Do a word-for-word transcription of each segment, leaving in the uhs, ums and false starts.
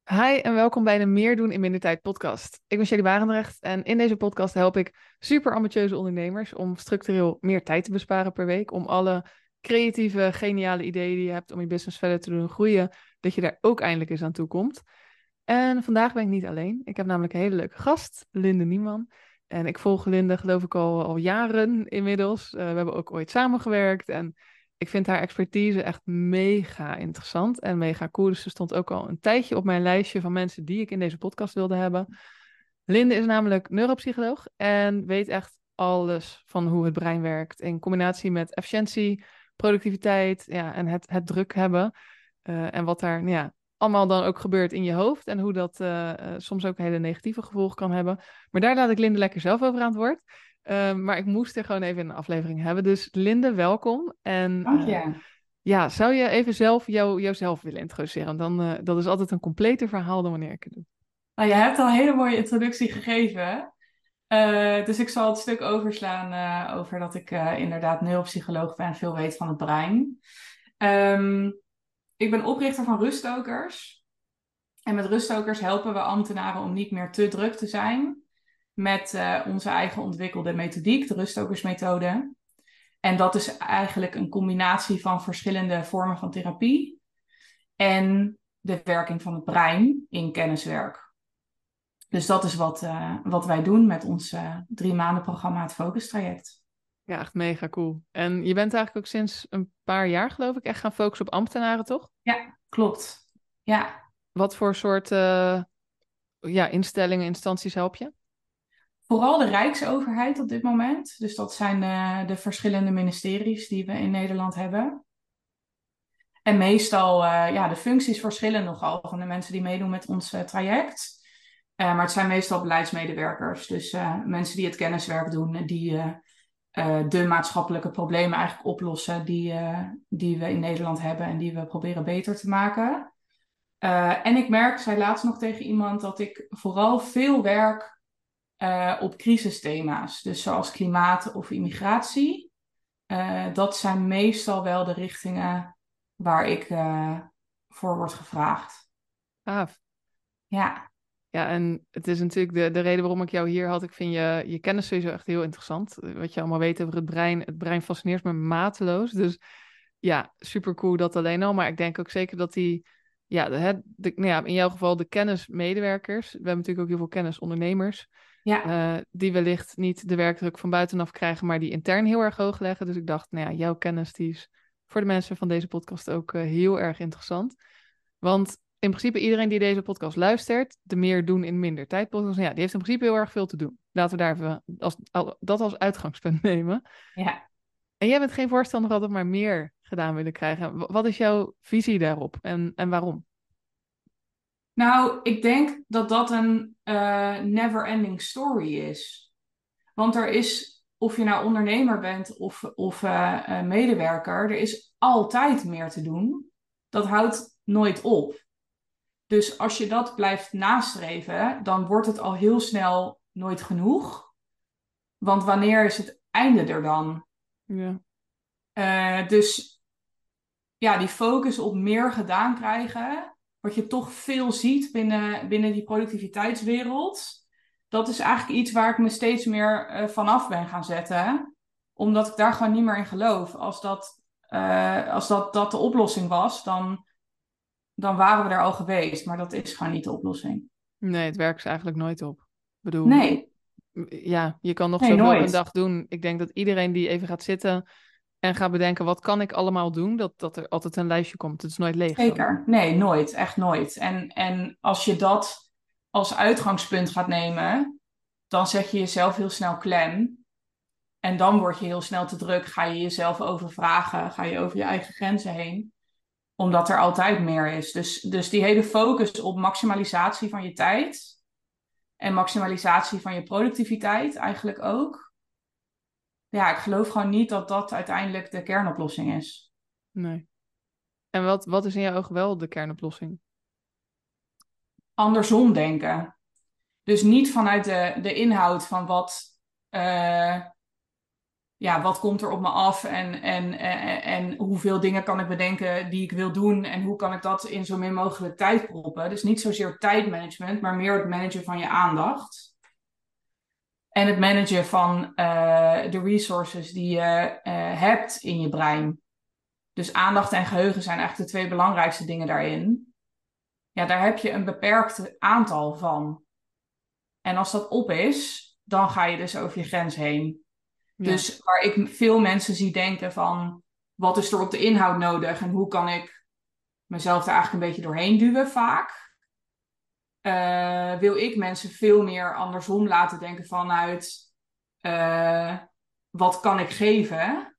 Hi en welkom bij de Meer doen in minder tijd podcast. Ik ben Shelly Barendrecht en in deze podcast help ik super ambitieuze ondernemers om structureel meer tijd te besparen per week. Om alle creatieve, geniale ideeën die je hebt om je business verder te doen groeien, dat je daar ook eindelijk eens aan toe komt. En vandaag ben ik niet alleen. Ik heb namelijk een hele leuke gast, Linde Nieman. En ik volg Linde geloof ik al, al jaren inmiddels. Eh, we hebben ook ooit samengewerkt en ik vind haar expertise echt mega interessant en mega cool. Dus ze stond ook al een tijdje op mijn lijstje van mensen die ik in deze podcast wilde hebben. Linde is namelijk neuropsycholoog en weet echt alles van hoe het brein werkt in combinatie met efficiëntie, productiviteit, ja, en het, het druk hebben. Eh, en wat daar nou ja, allemaal dan ook gebeurt in je hoofd en hoe dat eh, eh, soms ook een hele negatieve gevolgen kan hebben. Maar daar laat ik Linde lekker zelf over aan het woord. Uh, maar ik moest er gewoon even een aflevering hebben. Dus Linde, welkom. En Dank uh, je. ja, zou je even zelf jou, jouzelf willen introduceren? Dan, uh, dat is altijd een completer verhaal dan wanneer ik het doe. Nou, je hebt al een hele mooie introductie gegeven. Eh, dus ik zal het stuk overslaan eh, over dat ik eh, inderdaad neuropsycholoog ben en veel weet van het brein. Ehm, ik ben oprichter van Ruststokers. En met Ruststokers helpen we ambtenaren om niet meer te druk te zijn. Met eh, onze eigen ontwikkelde methodiek, de Ruststokersmethode. En dat is eigenlijk een combinatie van verschillende vormen van therapie. En de werking van het brein in kenniswerk. Dus dat is wat, uh, wat wij doen met ons uh, drie maanden programma, het Focus traject. Ja, echt mega cool. En je bent eigenlijk ook sinds een paar jaar, geloof ik, echt gaan focussen op ambtenaren, toch? Ja, klopt. Ja, Wat voor soort uh, ja, instellingen, instanties help je? vooral de Rijksoverheid op dit moment. Dus dat zijn uh, de verschillende ministeries die we in Nederland hebben. En meestal, uh, ja, de functies verschillen nogal van de mensen die meedoen met ons uh, traject. Uh, maar het zijn meestal beleidsmedewerkers. Dus uh, mensen die het kenniswerk doen, die uh, uh, de maatschappelijke problemen eigenlijk oplossen die, uh, die we in Nederland hebben en die we proberen beter te maken. Uh, en ik merk, zei laatst nog tegen iemand, dat ik vooral veel werk uh, op crisisthema's. Dus zoals klimaat of immigratie. Uh, dat zijn meestal wel de richtingen waar ik uh, voor word gevraagd. Gaaf. Ja, Ja, en het is natuurlijk de, de reden waarom ik jou hier had. Ik vind je, je kennis sowieso echt heel interessant. Wat je allemaal weet over het brein. Het brein fascineert me mateloos. Dus ja, super cool dat alleen al. Maar ik denk ook zeker dat die, ja, de, het- de, nou ja, in jouw geval de kennismedewerkers. We hebben natuurlijk ook heel veel kennisondernemers. ja, eh, die wellicht niet de werkdruk van buitenaf krijgen, maar die intern heel erg hoog leggen. Dus ik dacht, nou ja, jouw kennis die is voor de mensen van deze podcast ook eh, heel erg interessant. Want in principe iedereen die deze podcast luistert, de meer doen in minder tijd podcast, ja, die heeft in principe heel erg veel te doen. Laten we daar even als, al- dat als uitgangspunt nemen. ja. En jij bent geen voorstander altijd maar meer gedaan willen krijgen. W- Wat is jouw visie daarop en, en waarom? Nou, ik denk dat dat een uh, never-ending story is. Want er is, of je nou ondernemer bent of, of uh, uh, medewerker, er is altijd meer te doen. Dat houdt nooit op. Dus als je dat blijft nastreven, dan wordt het al heel snel nooit genoeg. Want wanneer is het einde er dan? Ja, Uh, dus ja, die focus op meer gedaan krijgen, wat je toch veel ziet binnen, binnen die productiviteitswereld, dat is eigenlijk iets waar ik me steeds meer uh, vanaf ben gaan zetten. Omdat ik daar gewoon niet meer in geloof. Als dat, uh, als dat, dat de oplossing was, dan, dan waren we er al geweest. Maar dat is gewoon niet de oplossing. nee, het werkt is eigenlijk nooit op. Ik bedoel, Nee, ja, je kan nog nee, zoveel op een nooit. dag doen. Ik denk dat iedereen die even gaat zitten en gaat bedenken, wat kan ik allemaal doen, dat, dat er altijd een lijstje komt. Het is nooit leeg dan. Zeker. Nee, nooit. Echt nooit. En, en als je dat als uitgangspunt gaat nemen, dan zet je jezelf heel snel klem. En dan word je heel snel te druk, ga je jezelf overvragen, ga je over je eigen grenzen heen, omdat er altijd meer is. Dus, dus die hele focus op maximalisatie van je tijd en maximalisatie van je productiviteit eigenlijk ook. Ja, ik geloof gewoon niet dat dat uiteindelijk de kernoplossing is. Nee. En wat, wat is in jouw ogen wel de kernoplossing? Andersom denken. Dus niet vanuit de, de inhoud van wat, uh, ja, wat komt er op me af en, en, en, en hoeveel dingen kan ik bedenken die ik wil doen en hoe kan ik dat in zo min mogelijk tijd proppen. Dus niet zozeer tijdmanagement, maar meer het managen van je aandacht. En het managen van uh, de resources die je uh, hebt in je brein. Dus aandacht en geheugen zijn eigenlijk de twee belangrijkste dingen daarin. Ja, daar heb je een beperkt aantal van. En als dat op is, dan ga je dus over je grens heen. Ja. Dus waar ik veel mensen zie denken van, wat is er op de inhoud nodig en hoe kan ik mezelf daar eigenlijk een beetje doorheen duwen vaak, uh, wil ik mensen veel meer andersom laten denken vanuit, uh, wat kan ik geven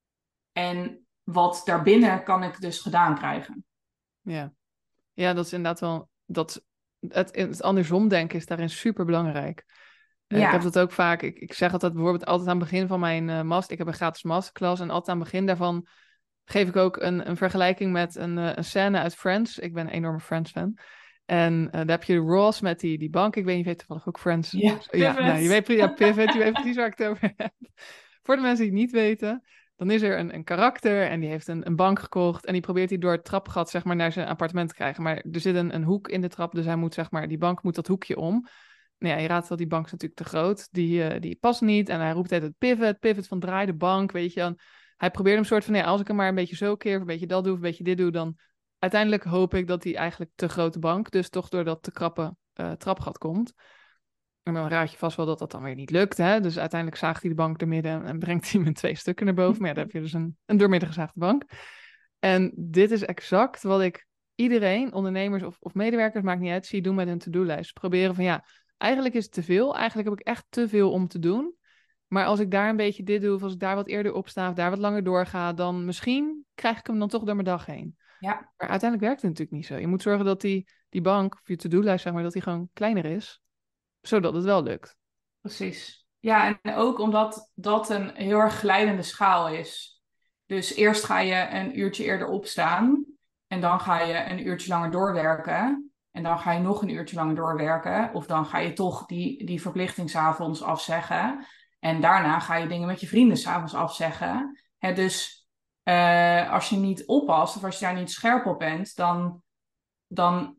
en wat daarbinnen kan ik dus gedaan krijgen. Ja, ja, dat is inderdaad wel, dat, het, het andersom denken is daarin super belangrijk. Ja. Ik heb dat ook vaak, ik, ik zeg altijd bijvoorbeeld altijd aan het begin van mijn uh, master, ik heb een gratis masterclass en altijd aan het begin daarvan geef ik ook een, een vergelijking met een, uh, een scène uit Friends. Ik ben een enorme Friends-fan. En uh, daar heb je Ross met die, die bank. Ik weet niet, je weet toevallig ook Friends. Ja, ja, nou, je weet, ja, Pivot, je weet precies waar ik het over heb. Voor de mensen die het niet weten, dan is er een, een karakter en die heeft een, een bank gekocht en die probeert hij door het trapgat zeg maar naar zijn appartement te krijgen. Maar er zit een, een hoek in de trap, dus hij moet zeg maar, die bank moet dat hoekje om. Nou ja, je raadt wel, die bank is natuurlijk te groot. Die, uh, die past niet en hij roept het pivot, pivot van draai de bank, weet je. En hij probeert hem soort van, ja, als ik hem maar een beetje zo keer, of een beetje dat doe, of een beetje dit doe, dan uiteindelijk hoop ik dat die eigenlijk te grote bank, dus toch door dat te krappe uh, trapgat komt. En dan raad je vast wel dat dat dan weer niet lukt, hè. Dus uiteindelijk zaagt hij de bank door midden en brengt hij hem in twee stukken naar boven. Maar ja, dan heb je dus een, een doormidden gezaagde bank. En dit is exact wat ik iedereen, ondernemers of, of medewerkers, maakt niet uit, zie doen met een to-do-lijst. Proberen van, ja, eigenlijk is het te veel. Eigenlijk heb ik echt te veel om te doen. Maar als ik daar een beetje dit doe, of als ik daar wat eerder op sta, of daar wat langer doorga, dan misschien krijg ik hem dan toch door mijn dag heen. Ja. Maar uiteindelijk werkt het natuurlijk niet zo. Je moet zorgen dat die, die bank, of je to-do-lijst, zeg maar, dat die gewoon kleiner is, zodat het wel lukt. Precies. Ja, en ook omdat dat een heel erg glijdende schaal is. Dus eerst ga je een uurtje eerder opstaan en dan ga je een uurtje langer doorwerken. En dan ga je nog een uurtje langer doorwerken. Of dan ga je toch die, die verplichting 's avonds afzeggen. En daarna ga je dingen met je vrienden 's avonds afzeggen. Hè, dus uh, als je niet oppast of als je daar niet scherp op bent, dan, dan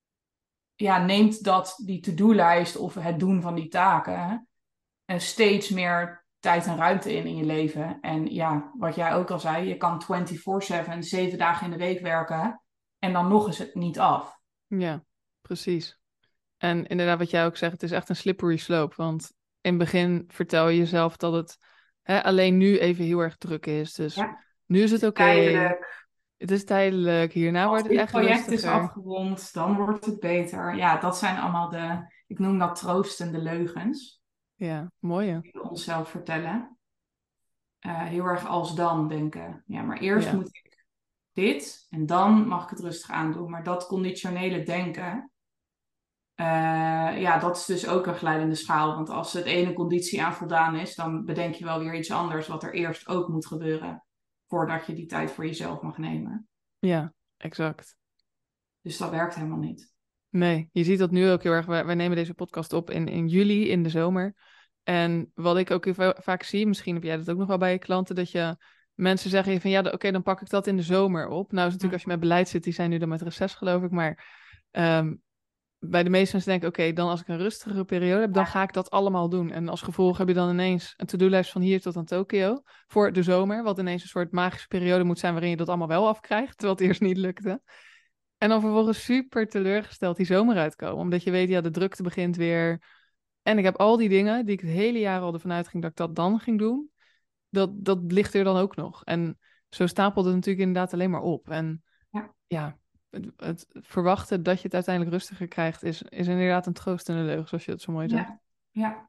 ja, neemt dat die to-do-lijst of het doen van die taken en steeds meer tijd en ruimte in in je leven. En ja, wat jij ook al zei, je kan vierentwintig zeven, zeven dagen in de week werken en dan nog is het niet af. Ja, precies. En inderdaad wat jij ook zegt, het is echt een slippery slope. Want in het begin vertel je jezelf dat het hè, alleen nu even heel erg druk is. Dus ja, nu is het oké. Okay. Het is tijdelijk. Hierna Als wordt het echt rustiger. Als dit project is afgerond, dan wordt het beter. Ja, dat zijn allemaal de, ik noem dat troostende leugens. Ja, mooi. Die we onszelf vertellen. Uh, heel erg als dan denken. Ja, maar eerst ja. moet ik dit en dan mag ik het rustig aandoen. Maar dat conditionele denken, uh, ja, dat is dus ook een glijdende schaal. Want als het ene conditie aan voldaan is, dan bedenk je wel weer iets anders wat er eerst ook moet gebeuren. Voordat je die tijd voor jezelf mag nemen. Ja, exact. Dus dat werkt helemaal niet. Nee, je ziet dat nu ook heel erg. Wij, wij nemen deze podcast op in, in juli, in de zomer. En wat ik ook heel vaak zie, misschien heb jij dat ook nog wel bij je klanten, dat je mensen zeggen van ja, oké, okay, dan pak ik dat in de zomer op. Nou is natuurlijk als je met beleid zit, die zijn nu dan met reces geloof ik, maar um, bij de meeste mensen denken, oké, okay, dan als ik een rustigere periode heb, dan ga ik dat allemaal doen. En als gevolg heb je dan ineens een to-do-lijst van hier tot aan Tokio voor de zomer, wat ineens een soort magische periode moet zijn waarin je dat allemaal wel afkrijgt, terwijl het eerst niet lukte. En dan vervolgens super teleurgesteld die zomer uitkomen, omdat je weet, ja, de drukte begint weer. En ik heb al die dingen die ik het hele jaar al ervan uitging dat ik dat dan ging doen, dat, dat ligt er dan ook nog. En zo stapelt het natuurlijk inderdaad alleen maar op. En ja, ja het, het verwachten dat je het uiteindelijk rustiger krijgt, is, is inderdaad een troostende leugen, zoals je het zo mooi zegt. Ja, ja.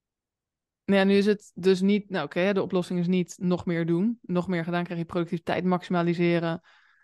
Nou ja, nu is het dus niet, nou oké, okay, de oplossing is niet nog meer doen. Nog meer gedaan krijg je productiviteit maximaliseren.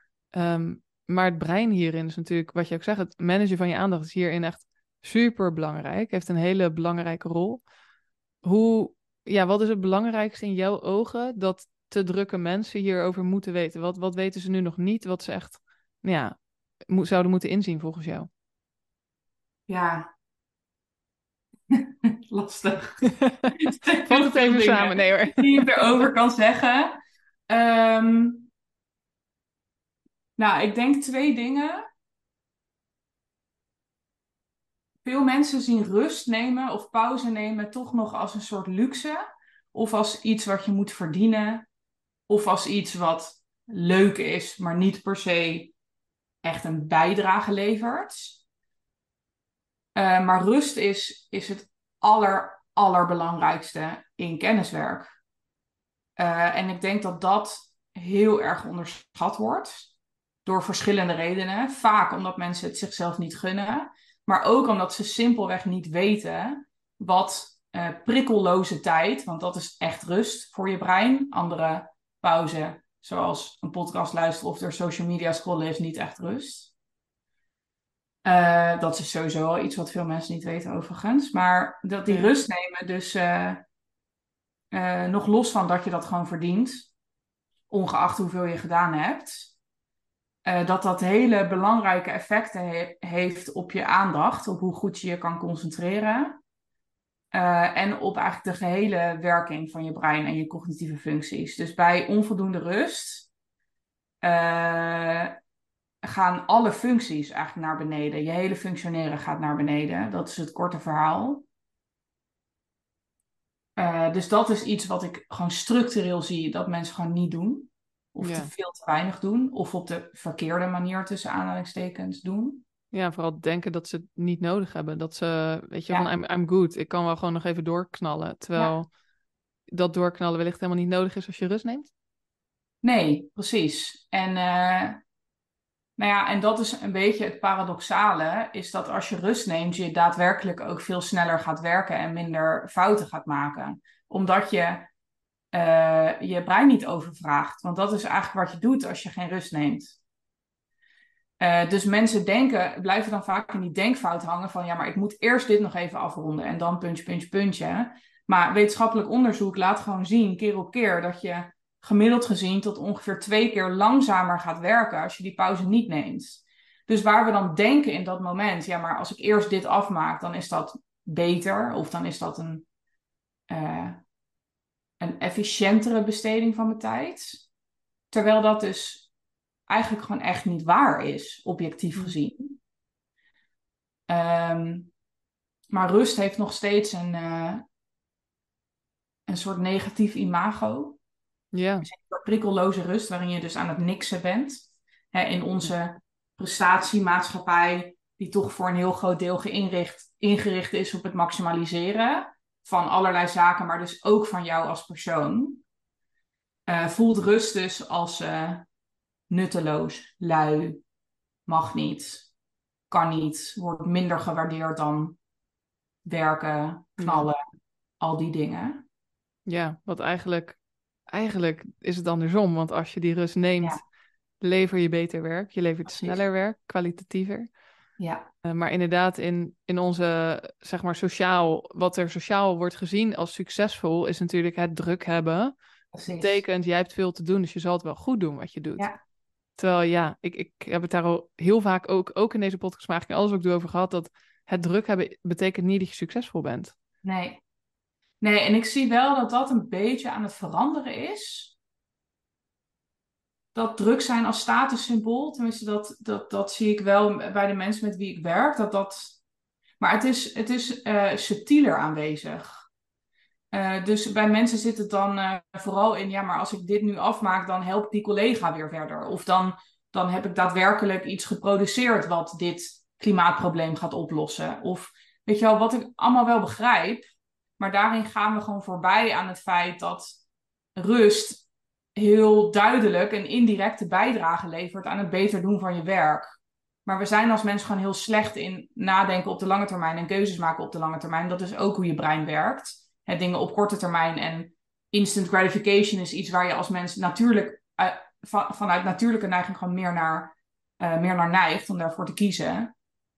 Um, maar het brein hierin is natuurlijk, wat je ook zegt, het managen van je aandacht is hierin echt super belangrijk. Heeft een hele belangrijke rol. Hoe, ja, wat is het belangrijkste in jouw ogen dat te drukke mensen hierover moeten weten? Wat, wat weten ze nu nog niet, wat ze echt ja, mo- zouden moeten inzien volgens jou? Ja, Lastig. Vat Heel het veel even dingen samen. Nee hoor. die je erover kan zeggen. Ehm, nou, ik denk twee dingen. Veel mensen zien rust nemen of pauze nemen toch nog als een soort luxe. Of als iets wat je moet verdienen. Of als iets wat leuk is, maar niet per se echt een bijdrage levert. Uh, maar rust is, is het aller, allerbelangrijkste in kenniswerk. Uh, en ik denk dat dat heel erg onderschat wordt. Door verschillende redenen. Vaak omdat mensen het zichzelf niet gunnen. Maar ook omdat ze simpelweg niet weten wat uh, prikkelloze tijd, want dat is echt rust voor je brein. Andere pauze, zoals een podcast luisteren of door social media scrollen, is niet echt rust. Uh, dat is sowieso al iets wat veel mensen niet weten overigens. Maar dat die Ja. rust nemen, dus uh, uh, nog los van dat je dat gewoon verdient, ongeacht hoeveel je gedaan hebt, uh, dat dat hele belangrijke effecten he- heeft op je aandacht, op hoe goed je je kan concentreren. Uh, en op eigenlijk de gehele werking van je brein en je cognitieve functies. Dus bij onvoldoende rust uh, gaan alle functies eigenlijk naar beneden. Je hele functioneren gaat naar beneden. Dat is het korte verhaal. Uh, dus dat is iets wat ik gewoon structureel zie dat mensen gewoon niet doen. Of Ja. te veel te weinig doen. Of op de verkeerde manier tussen aanhalingstekens doen. Ja, vooral denken dat ze het niet nodig hebben. Dat ze, weet je, Ja. van I'm, I'm good. Ik kan wel gewoon nog even doorknallen. Terwijl Ja. dat doorknallen wellicht helemaal niet nodig is als je rust neemt. Nee, precies. En, uh, nou ja, en dat is een beetje het paradoxale. Is dat als je rust neemt, je daadwerkelijk ook veel sneller gaat werken en minder fouten gaat maken. Omdat je uh, je brein niet overvraagt. Want dat is eigenlijk wat je doet als je geen rust neemt. Uh, dus mensen denken, blijven dan vaak in die denkfout hangen van ja, maar ik moet eerst dit nog even afronden en dan puntje, puntje, puntje. Maar wetenschappelijk onderzoek laat gewoon zien, keer op keer, dat je gemiddeld gezien tot ongeveer twee keer langzamer gaat werken als je die pauze niet neemt. Dus waar we dan denken in dat moment, ja, maar als ik eerst dit afmaak, dan is dat beter of dan is dat een, uh, een efficiëntere besteding van mijn tijd. Terwijl dat dus eigenlijk gewoon echt niet waar is, objectief gezien. Um, maar rust heeft nog steeds een, uh, een soort negatief imago. Ja. Dus een prikkelloze rust, waarin je dus aan het niksen bent. Hè, in onze prestatiemaatschappij, die toch voor een heel groot deel geïnricht, ingericht is op het maximaliseren van allerlei zaken, maar dus ook van jou als persoon. Uh, voelt rust dus als uh, nutteloos, lui, mag niet, kan niet, wordt minder gewaardeerd dan werken, knallen, ja. Al die dingen. Ja, wat eigenlijk, eigenlijk is het andersom. Want als je die rust neemt, ja. lever je beter werk. Je levert Precies. sneller werk, kwalitatiever. Ja. Uh, maar inderdaad, in, in onze, zeg maar, sociaal, wat er sociaal wordt gezien als succesvol, is natuurlijk het druk hebben. Precies. Betekent, jij hebt veel te doen, dus je zal het wel goed doen wat je doet. Ja. Terwijl ja, ik, ik heb het daar al heel vaak ook, ook in deze podcast, maar eigenlijk alles wat ik doe over gehad, dat het druk hebben betekent niet dat je succesvol bent. Nee. Nee, en ik zie wel dat dat een beetje aan het veranderen is. Dat druk zijn als statussymbool, tenminste dat, dat, dat zie ik wel bij de mensen met wie ik werk. Dat dat... Maar het is, het is uh, subtieler aanwezig. Uh, dus bij mensen zit het dan uh, vooral in, ja, maar als ik dit nu afmaak, dan help ik die collega weer verder. Of dan, dan heb ik daadwerkelijk iets geproduceerd wat dit klimaatprobleem gaat oplossen. Of weet je wel, wat ik allemaal wel begrijp, maar daarin gaan we gewoon voorbij aan het feit dat rust heel duidelijk een indirecte bijdrage levert aan het beter doen van je werk. Maar we zijn als mensen gewoon heel slecht in nadenken op de lange termijn en keuzes maken op de lange termijn. Dat is ook hoe je brein werkt. He, dingen op korte termijn en instant gratification is iets waar je als mens natuurlijk uh, van, vanuit natuurlijke neiging gewoon meer naar, uh, meer naar neigt om daarvoor te kiezen.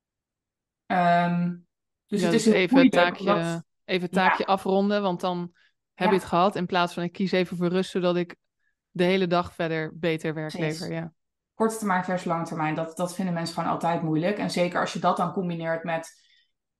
Um, dus ja, het is dus even het taakje, dat... even het taakje ja. afronden, want dan heb ja. je het gehad in plaats van ik kies even voor rust, zodat ik de hele dag verder beter werk Precies. lever. Ja. Korte termijn versus lange termijn, dat, dat vinden mensen gewoon altijd moeilijk. En zeker als je dat dan combineert met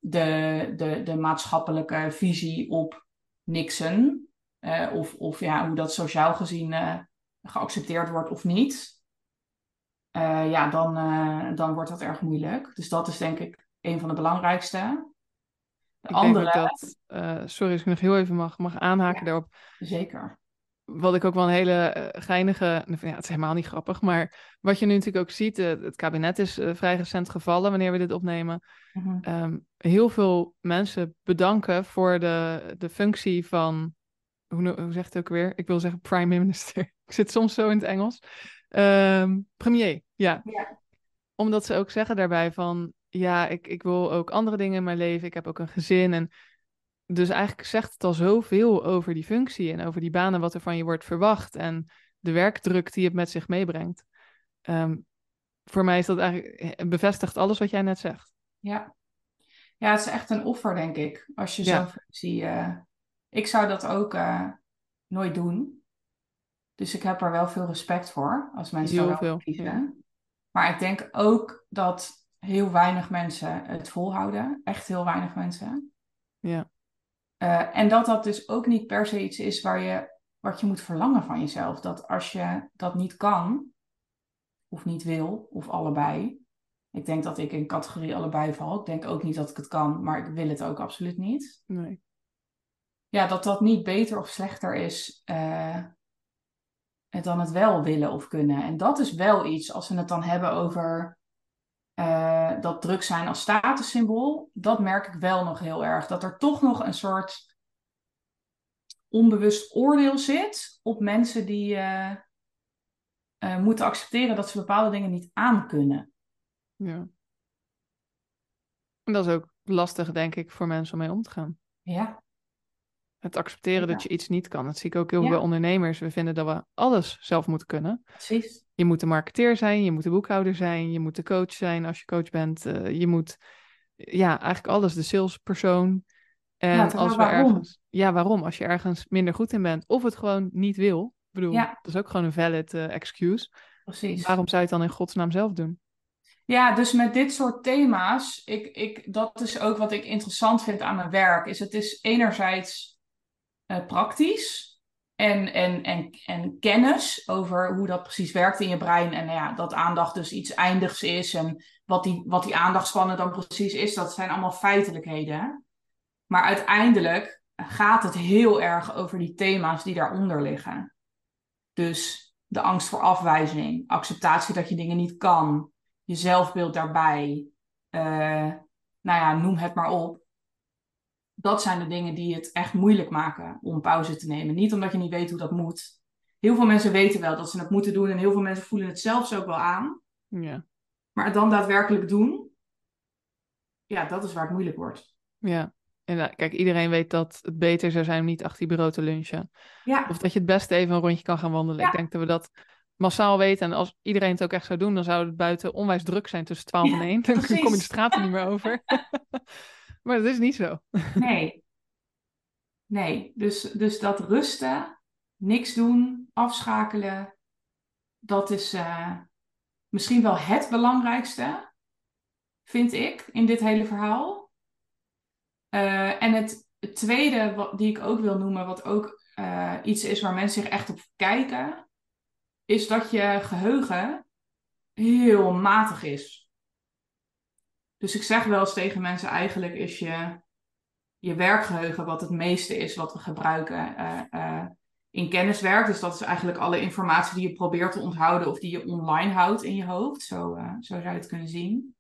de, de, de maatschappelijke visie op Nixon. Uh, of of ja, hoe dat sociaal gezien uh, geaccepteerd wordt of niet. Uh, ja, dan, uh, dan wordt dat erg moeilijk. Dus dat is denk ik een van de belangrijkste. De Ik denk ook andere... dat, uh, sorry als ik nog heel even mag, mag aanhaken Ja, daarop. zeker. Wat ik ook wel een hele uh, geinige, ja, het is helemaal niet grappig, maar wat je nu natuurlijk ook ziet, uh, het kabinet is uh, vrij recent gevallen wanneer we dit opnemen. Mm-hmm. Um, heel veel mensen bedanken voor de, de functie van, hoe, hoe zegt het ook weer? Ik wil zeggen prime minister. Ik zit soms zo in het Engels. Um, premier, ja. Ja. Omdat ze ook zeggen daarbij van, ja, ik, ik wil ook andere dingen in mijn leven. Ik heb ook een gezin. En dus eigenlijk zegt het al zoveel over die functie en over die banen wat er van je wordt verwacht. En de werkdruk die het met zich meebrengt. Um, voor mij is dat eigenlijk, bevestigt alles wat jij net zegt. Ja. Ja, het is echt een offer, denk ik. Als je Ja. zo'n functie... Uh... Ik zou dat ook uh, nooit doen. Dus ik heb er wel veel respect voor, als mensen daar Heel wel voor veel, kiezen. ja. Maar ik denk ook dat heel weinig mensen het volhouden. Echt heel weinig mensen. Ja. Uh, en dat dat dus ook niet per se iets is waar je, wat je moet verlangen van jezelf. Dat als je dat niet kan, of niet wil, of allebei. Ik denk dat ik in categorie allebei val. Ik denk ook niet dat ik het kan, maar ik wil het ook absoluut niet. Nee. Ja, dat dat niet beter of slechter is uh, dan het wel willen of kunnen. En dat is wel iets, als we het dan hebben over uh, dat druk zijn als statussymbool. Dat merk ik wel nog heel erg. Dat er toch nog een soort onbewust oordeel zit op mensen die uh, uh, moeten accepteren dat ze bepaalde dingen niet aankunnen. Ja. En dat is ook lastig, denk ik, voor mensen om mee om te gaan. Ja. Het accepteren Ja. dat je iets niet kan. Dat zie ik ook heel veel Ja. bij ondernemers. We vinden dat we alles zelf moeten kunnen. Precies. Je moet de marketeer zijn, je moet de boekhouder zijn, je moet de coach zijn als je coach bent. Uh, je moet, ja, eigenlijk alles. De salespersoon. En Ja, als we waarom? ergens... Ja, waarom? Als je ergens minder goed in bent of het gewoon niet wil. Ik bedoel, Ja. dat is ook gewoon een valid uh, excuse. Precies. Waarom zou je het dan in godsnaam zelf doen? Ja, dus met dit soort thema's, ik, ik, dat is ook wat ik interessant vind aan mijn werk. Is het is enerzijds uh, praktisch en, en, en, en kennis over hoe dat precies werkt in je brein. En nou ja, dat aandacht dus iets eindigs is en wat die, wat die aandachtspannen dan precies is, dat zijn allemaal feitelijkheden. Maar uiteindelijk gaat het heel erg over die thema's die daaronder liggen. Dus de angst voor afwijzing, acceptatie dat je dingen niet kan, je zelfbeeld daarbij, uh, nou ja, noem het maar op. Dat zijn de dingen die het echt moeilijk maken om pauze te nemen. Niet omdat je niet weet hoe dat moet. Heel veel mensen weten wel dat ze het moeten doen en heel veel mensen voelen het zelfs ook wel aan. Ja. Maar het dan daadwerkelijk doen, ja, dat is waar het moeilijk wordt. Ja. En kijk, iedereen weet dat het beter zou zijn om niet achter je bureau te lunchen. Ja. Of dat je het beste even een rondje kan gaan wandelen. Ja. Ik denk dat we dat massaal weten. En als iedereen het ook echt zou doen, dan zou het buiten onwijs druk zijn tussen twaalf ja, en één. Dan precies. kom je de straat er niet meer over. Maar dat is niet zo. Nee. Nee. Dus, dus dat rusten, niks doen, afschakelen, dat is uh, misschien wel het belangrijkste, vind ik, in dit hele verhaal. Uh, en het, het tweede wat, die ik ook wil noemen, wat ook uh, iets is waar mensen zich echt op kijken, is dat je geheugen heel matig is. Dus ik zeg wel eens tegen mensen, eigenlijk is je, je werkgeheugen wat het meeste is wat we gebruiken uh, uh, in kenniswerk. Dus dat is eigenlijk alle informatie die je probeert te onthouden of die je online houdt in je hoofd. Zo, uh, zo zou je het kunnen zien.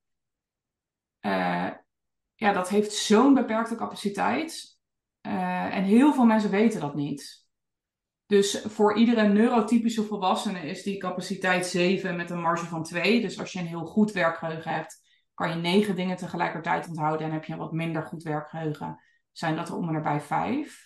Uh, ja, dat heeft zo'n beperkte capaciteit. Uh, en heel veel mensen weten dat niet. Dus voor iedere neurotypische volwassene is die capaciteit zeven met een marge van twee. Dus als je een heel goed werkgeheugen hebt, kan je negen dingen tegelijkertijd onthouden. En heb je een wat minder goed werkgeheugen, zijn dat er om en nabij vijf.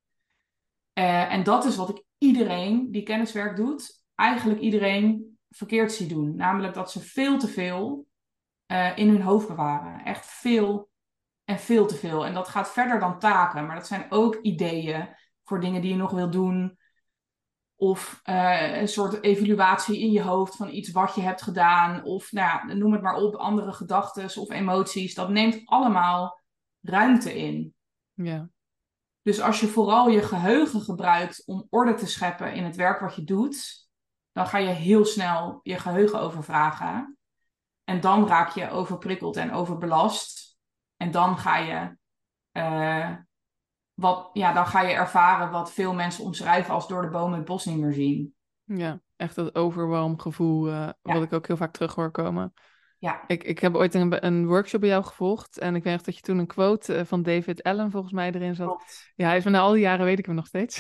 Uh, en dat is wat ik iedereen die kenniswerk doet, eigenlijk iedereen verkeerd zie doen. Namelijk dat ze veel te veel uh, in hun hoofd bewaren. Echt veel en veel te veel. En dat gaat verder dan taken. Maar dat zijn ook ideeën voor dingen die je nog wil doen. Of uh, een soort evaluatie in je hoofd van iets wat je hebt gedaan. Of nou ja, noem het maar op, andere gedachten of emoties. Dat neemt allemaal ruimte in. Ja. Dus als je vooral je geheugen gebruikt om orde te scheppen in het werk wat je doet, dan ga je heel snel je geheugen overvragen. En dan raak je overprikkeld en overbelast. En dan ga je, uh, wat, ja, dan ga je ervaren wat veel mensen omschrijven als door de bomen het bos niet meer zien. Ja, echt dat overwhelmgevoel, uh, wat ja. ik ook heel vaak terug hoor komen. Ja. Ik, ik heb ooit een, een workshop bij jou gevolgd en ik weet nog dat je toen een quote uh, van David Allen volgens mij erin zat. Klopt. Ja, hij is me na al die jaren, weet ik hem nog steeds.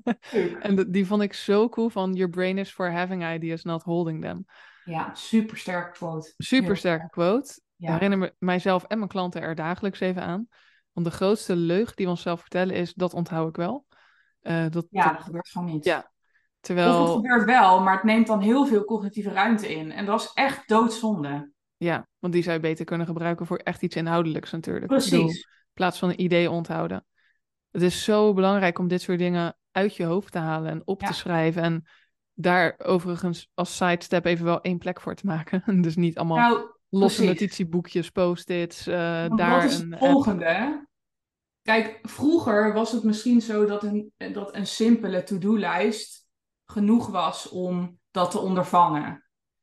En de, die vond ik zo cool van your brain is for having ideas, not holding them. Ja, super sterke quote. Super sterke quote. Ja. Ik herinner me, mijzelf en mijn klanten er dagelijks even aan. Want de grootste leugen die we onszelf vertellen is, dat onthoud ik wel. Uh, dat, ja, dat, dat gebeurt gewoon niet. Ja. Terwijl... Of het gebeurt wel, maar het neemt dan heel veel cognitieve ruimte in. En dat is echt doodzonde. Ja, want die zou je beter kunnen gebruiken voor echt iets inhoudelijks natuurlijk. Precies. Bedoel, in plaats van een idee onthouden. Het is zo belangrijk om dit soort dingen uit je hoofd te halen en op ja. te schrijven. En daar overigens als sidestep even wel één plek voor te maken. Dus niet allemaal nou, losse precies. notitieboekjes, post-its. Uh, daar wat is het een volgende? Kijk, vroeger was het misschien zo dat een, dat een simpele to-do-lijst genoeg was om dat te ondervangen.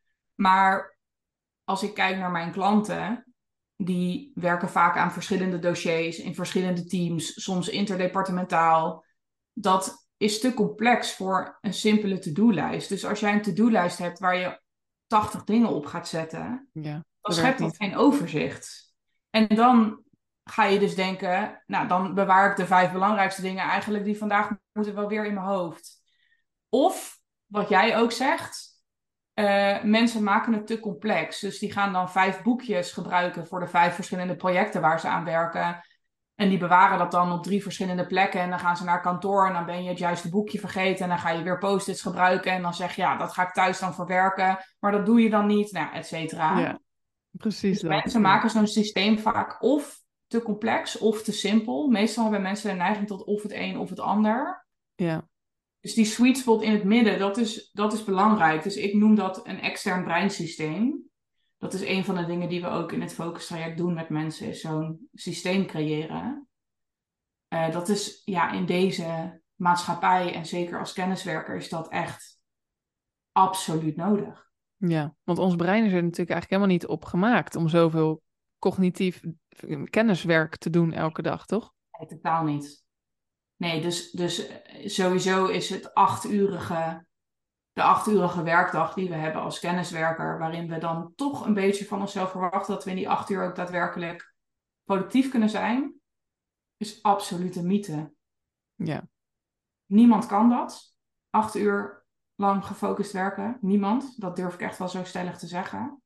Maar als ik kijk naar mijn klanten, die werken vaak aan verschillende dossiers, in verschillende teams, soms interdepartementaal. Dat is te complex voor een simpele to-do-lijst. Dus als jij een to-do-lijst hebt waar je tachtig dingen op gaat zetten, ja, dan schept dat geen overzicht. En dan ga je dus denken, nou dan bewaar ik de vijf belangrijkste dingen eigenlijk die vandaag moeten wel weer in mijn hoofd. Of, wat jij ook zegt, uh, mensen maken het te complex. Dus die gaan dan vijf boekjes gebruiken voor de vijf verschillende projecten waar ze aan werken. En die bewaren dat dan op drie verschillende plekken. En dan gaan ze naar kantoor en dan ben je het juiste boekje vergeten. En dan ga je weer post-its gebruiken. En dan zeg je, ja, dat ga ik thuis dan verwerken. Maar dat doe je dan niet, nou, et cetera. Ja, precies. Dus dat. mensen maken zo'n systeem vaak of te complex of te simpel. Meestal hebben mensen de neiging tot of het een of het ander. Ja. Dus die sweet spot in het midden, dat is, dat is belangrijk. Dus ik noem dat een extern breinsysteem. Dat is een van de dingen die we ook in het focus traject doen met mensen, is zo'n systeem creëren. Uh, dat is ja, in deze maatschappij en zeker als kenniswerker is dat echt absoluut nodig. Ja, want ons brein is er natuurlijk eigenlijk helemaal niet op gemaakt om zoveel cognitief kenniswerk te doen elke dag, toch? Nee, totaal niet. Nee, dus, dus sowieso is het achturige, de achturige werkdag die we hebben als kenniswerker, waarin we dan toch een beetje van onszelf verwachten dat we in die acht uur ook daadwerkelijk productief kunnen zijn, is absoluut een mythe. Ja. Niemand kan dat. Acht uur lang gefocust werken. Niemand. Dat durf ik echt wel zo stellig te zeggen.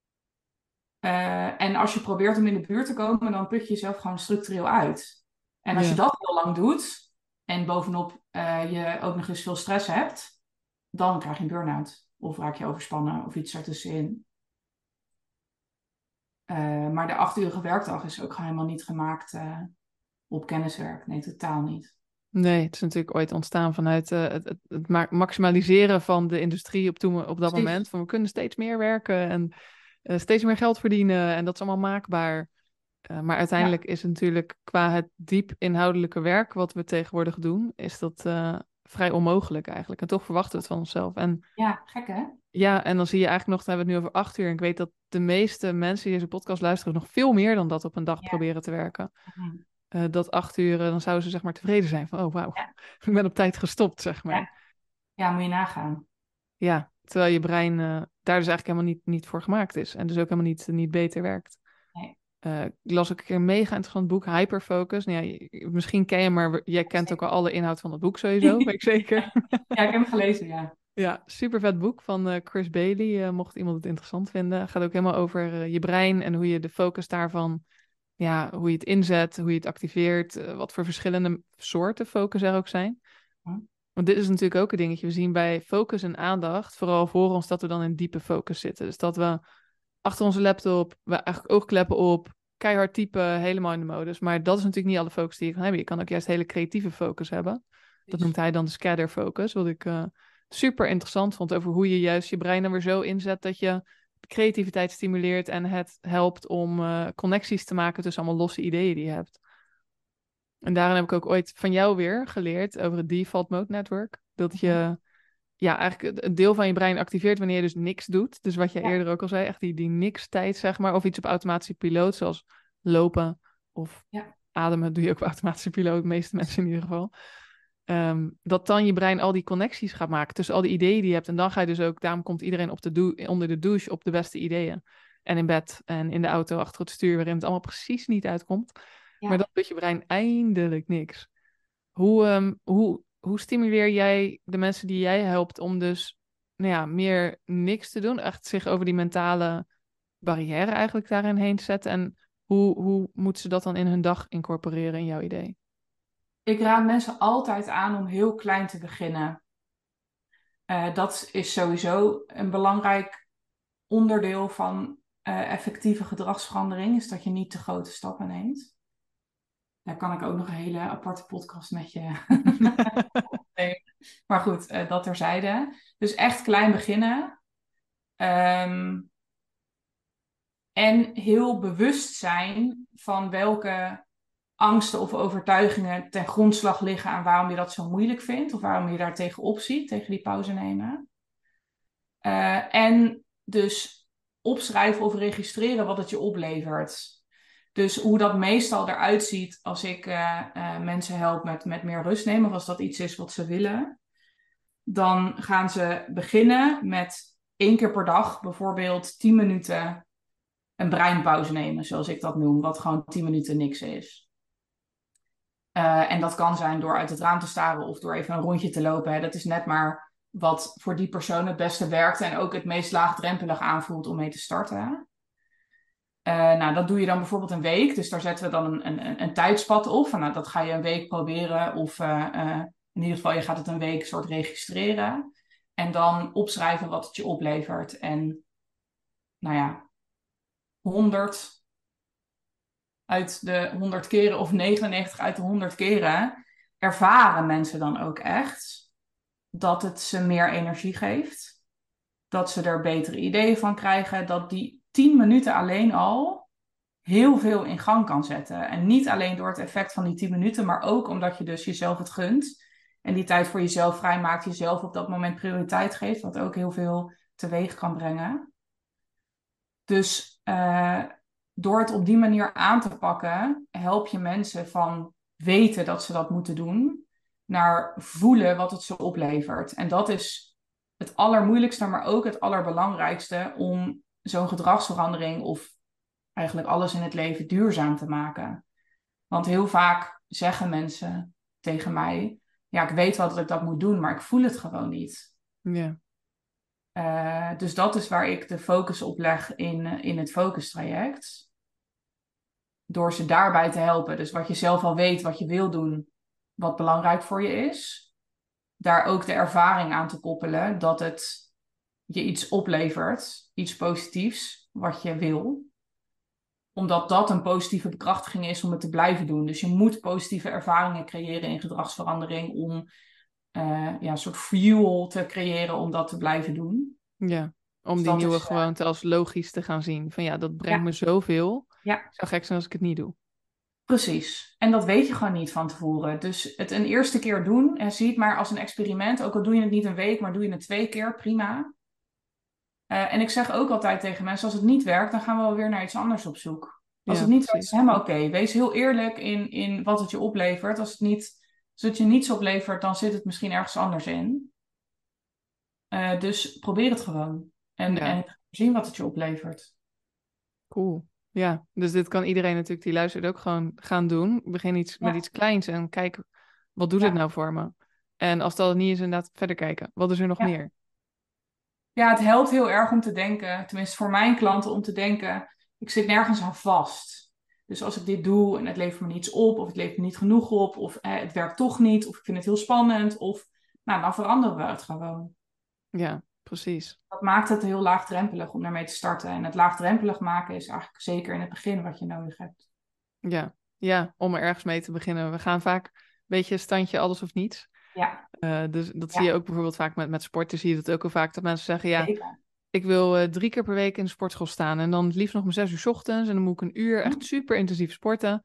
Uh, en als je probeert om in de buurt te komen, dan put je jezelf gewoon structureel uit. En als ja. je dat heel lang doet, en bovenop uh, je ook nog eens veel stress hebt, dan krijg je een burn-out. Of raak je overspannen of iets daartussenin. Uh, maar de achturige werkdag is ook gewoon helemaal niet gemaakt uh, op kenniswerk. Nee, totaal niet. Nee, het is natuurlijk ooit ontstaan vanuit uh, het, het, het ma- maximaliseren van de industrie op, toen, op dat Precies. moment. Van we kunnen steeds meer werken en uh, steeds meer geld verdienen en dat is allemaal maakbaar. Uh, maar uiteindelijk ja. is het natuurlijk qua het diep inhoudelijke werk wat we tegenwoordig doen, is dat uh, vrij onmogelijk eigenlijk. En toch verwachten we het van onszelf. En, ja, gek hè? Ja, en dan zie je eigenlijk nog, dan hebben we het nu over acht uur. En ik weet dat de meeste mensen die deze podcast luisteren nog veel meer dan dat op een dag ja. proberen te werken. Mm-hmm. Uh, dat acht uur, dan zouden ze zeg maar tevreden zijn van, oh wauw, ja. ik ben op tijd gestopt, zeg maar. Ja, ja moet je nagaan. Ja, terwijl je brein uh, daar dus eigenlijk helemaal niet, niet voor gemaakt is. En dus ook helemaal niet, niet beter werkt. Nee. Uh, ik las ook een keer een mega interessant boek, Hyperfocus. Nou ja, je, misschien ken je hem, maar jij kent ook al alle inhoud van het boek sowieso, weet ik zeker. Ja, ik heb hem gelezen, ja. Ja, super vet boek van uh, Chris Bailey, uh, mocht iemand het interessant vinden. Het gaat ook helemaal over uh, je brein en hoe je de focus daarvan, ja, hoe je het inzet, hoe je het activeert, uh, wat voor verschillende soorten focus er ook zijn. Hm. Want dit is natuurlijk ook een dingetje. We zien bij focus en aandacht, vooral voor ons, dat we dan in diepe focus zitten. Dus dat we achter onze laptop, we eigenlijk oogkleppen op, keihard typen, helemaal in de modus. Maar dat is natuurlijk niet alle focus die je kan hebben. Je kan ook juist hele creatieve focus hebben. Dat noemt hij dan de scatter focus, wat ik uh, super interessant vond over hoe je juist je brein dan weer zo inzet dat je de creativiteit stimuleert en het helpt om uh, connecties te maken tussen allemaal losse ideeën die je hebt. En daarin heb ik ook ooit van jou weer geleerd over het default mode network. Dat je ja, eigenlijk een deel van je brein activeert wanneer je dus niks doet. Dus wat jij Ja, eerder ook al zei, echt die, die niks-tijd, zeg maar. Of iets op automatische piloot, zoals lopen of ja, ademen doe je ook op automatische piloot, de meeste mensen in ieder geval. Ehm, dat dan je brein al die connecties gaat maken tussen al die ideeën die je hebt. En dan ga je dus ook, daarom komt iedereen op de dou- onder de douche op de beste ideeën. En in bed en in de auto achter het stuur, waarin het allemaal precies niet uitkomt. Maar ja. dan doet je brein eindelijk niks. Hoe, ehm, hoe, hoe stimuleer jij de mensen die jij helpt om dus nou ja, meer niks te doen? Echt zich over die mentale barrière eigenlijk daarin heen te zetten. En hoe, hoe moeten ze dat dan in hun dag incorporeren in jouw idee? Ik raad mensen altijd aan om heel klein te beginnen. Eh, dat is sowieso een belangrijk onderdeel van eh, effectieve gedragsverandering, is dat je niet te grote stappen neemt. Daar kan ik ook nog een hele aparte podcast met je opnemen. Maar goed, eh, dat terzijde. Dus echt klein beginnen. Ehm, en heel bewust zijn van welke angsten of overtuigingen ten grondslag liggen aan waarom je dat zo moeilijk vindt. Of waarom je daar tegenop ziet, tegen die pauze nemen. Uh, en dus opschrijven of registreren wat het je oplevert. Dus hoe dat meestal eruit ziet als ik uh, uh, mensen help met, met meer rust nemen, of als dat iets is wat ze willen, dan gaan ze beginnen met één keer per dag bijvoorbeeld tien minuten een breinpauze nemen, zoals ik dat noem, wat gewoon tien minuten niks is. Uh, en dat kan zijn door uit het raam te staren of door even een rondje te lopen. Hè. Dat is net maar wat voor die persoon het beste werkt en ook het meest laagdrempelig aanvoelt om mee te starten. Uh, nou, dat doe je dan bijvoorbeeld een week. Dus daar zetten we dan een, een, een tijdspad op. Van, nou, dat ga je een week proberen. Of uh, uh, in ieder geval, je gaat het een week soort registreren. En dan opschrijven wat het je oplevert. En nou ja, honderd uit de honderd keren of negenennegentig uit de honderd keren ervaren mensen dan ook echt dat het ze meer energie geeft. Dat ze er betere ideeën van krijgen. Dat die tien minuten alleen al heel veel in gang kan zetten. En niet alleen door het effect van die tien minuten, maar ook omdat je dus jezelf het gunt. En die tijd voor jezelf vrijmaakt, jezelf op dat moment prioriteit geeft. Wat ook heel veel teweeg kan brengen. Dus uh, door het op die manier aan te pakken, help je mensen van weten dat ze dat moeten doen, naar voelen wat het ze oplevert. En dat is het allermoeilijkste, maar ook het allerbelangrijkste om zo'n gedragsverandering of eigenlijk alles in het leven duurzaam te maken. Want heel vaak zeggen mensen tegen mij, ja, ik weet wel dat ik dat moet doen, maar ik voel het gewoon niet. Ja. Uh, dus dat is waar ik de focus op leg in, uh, in het focustraject. Door ze daarbij te helpen. Dus wat je zelf al weet, wat je wil doen, wat belangrijk voor je is. Daar ook de ervaring aan te koppelen dat het je iets oplevert. Iets positiefs, wat je wil. Omdat dat een positieve bekrachtiging is om het te blijven doen. Dus je moet positieve ervaringen creëren in gedragsverandering om uh, ja, een soort fuel te creëren om dat te blijven doen. Ja, om Dus die dat nieuwe is, uh, gewoonte als logisch te gaan zien. Van ja, dat brengt ja, me zoveel. ja, Het zou gek zijn als ik het niet doe. precies. En dat weet je gewoon niet van tevoren. Dus het een eerste keer doen en zie het maar als een experiment. Ook al doe je het niet een week, maar doe je het twee keer, prima. Uh, en ik zeg ook altijd tegen mensen, als het niet werkt, dan gaan we wel weer naar iets anders op zoek. Als Ja, het niet werkt, is precies. het helemaal oké. Okay. Wees heel eerlijk in, in wat het je oplevert. Als het, niet, als het je niets oplevert, dan zit het misschien ergens anders in. Uh, dus probeer het gewoon. En, Ja, en zien wat het je oplevert. cool. Ja, dus dit kan iedereen natuurlijk die luistert ook gewoon gaan doen. Begin iets, met Ja, iets kleins en kijk, wat doet het ja, nou voor me? En als dat het niet is, inderdaad verder kijken. Wat is er nog ja. meer? Ja, het helpt heel erg om te denken, tenminste voor mijn klanten, om te denken, ik zit nergens aan vast. Dus als ik dit doe en het levert me niets op, of het levert me niet genoeg op, of eh, het werkt toch niet, of ik vind het heel spannend, of nou, dan veranderen we het gewoon. Ja, precies. Dat maakt het heel laagdrempelig om daarmee te starten. En het laagdrempelig maken is eigenlijk zeker in het begin wat je nodig hebt. Ja, ja, om er ergens mee te beginnen. We gaan vaak een beetje standje alles of niets. Ja, Uh, dus dat zie je ja, ook bijvoorbeeld vaak met, met sporten. Zie je dat ook wel vaak dat mensen zeggen, ja, zeker. ik wil uh, drie keer per week in de sportschool staan. En dan het liefst nog maar zes uur 's ochtends. En dan moet ik een uur Hm? echt super intensief sporten.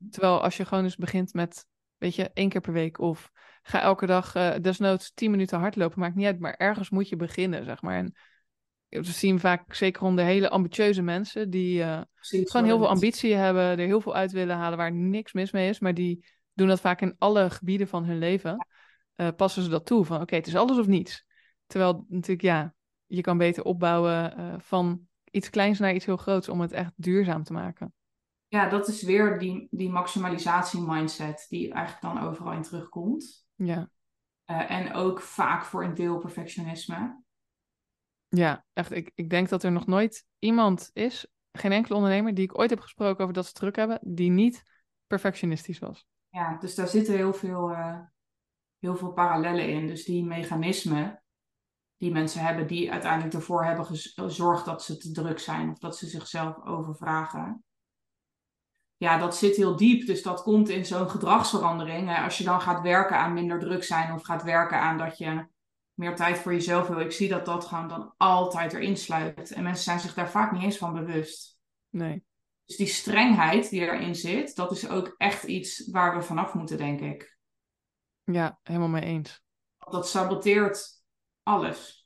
Terwijl als je gewoon eens begint met, weet je, één keer per week of ga elke dag uh, desnoods tien minuten hardlopen, maakt niet uit, maar ergens moet je beginnen, zeg maar. En we zien vaak, zeker onder hele ambitieuze mensen, die uh, Precies, gewoon heel worden veel mensen. ambitie hebben, er heel veel uit willen halen waar niks mis mee is, maar die doen dat vaak in alle gebieden van hun leven. Uh, passen ze dat toe van, oké, okay, het is alles of niets. Terwijl natuurlijk, ja, je kan beter opbouwen uh, van iets kleins naar iets heel groots om het echt duurzaam te maken. Ja, dat is weer die, die maximalisatie mindset die eigenlijk dan overal in terugkomt. Ja. Uh, en ook vaak voor een deel perfectionisme. Ja, echt. Ik, ik denk dat er nog nooit iemand is, geen enkele ondernemer, die ik ooit heb gesproken over dat ze druk hebben, die niet perfectionistisch was. Ja, dus daar zitten heel veel, uh, heel veel parallellen in. Dus die mechanismen die mensen hebben, die uiteindelijk ervoor hebben gezorgd dat ze te druk zijn of dat ze zichzelf overvragen. Ja, dat zit heel diep. Dus dat komt in zo'n gedragsverandering. Als je dan gaat werken aan minder druk zijn of gaat werken aan dat je meer tijd voor jezelf wil. Ik zie dat dat gewoon dan altijd erin sluit. En mensen zijn zich daar vaak niet eens van bewust. Nee. Dus die strengheid die erin zit, dat is ook echt iets waar we vanaf moeten, denk ik. Ja, helemaal mee eens. Dat saboteert alles.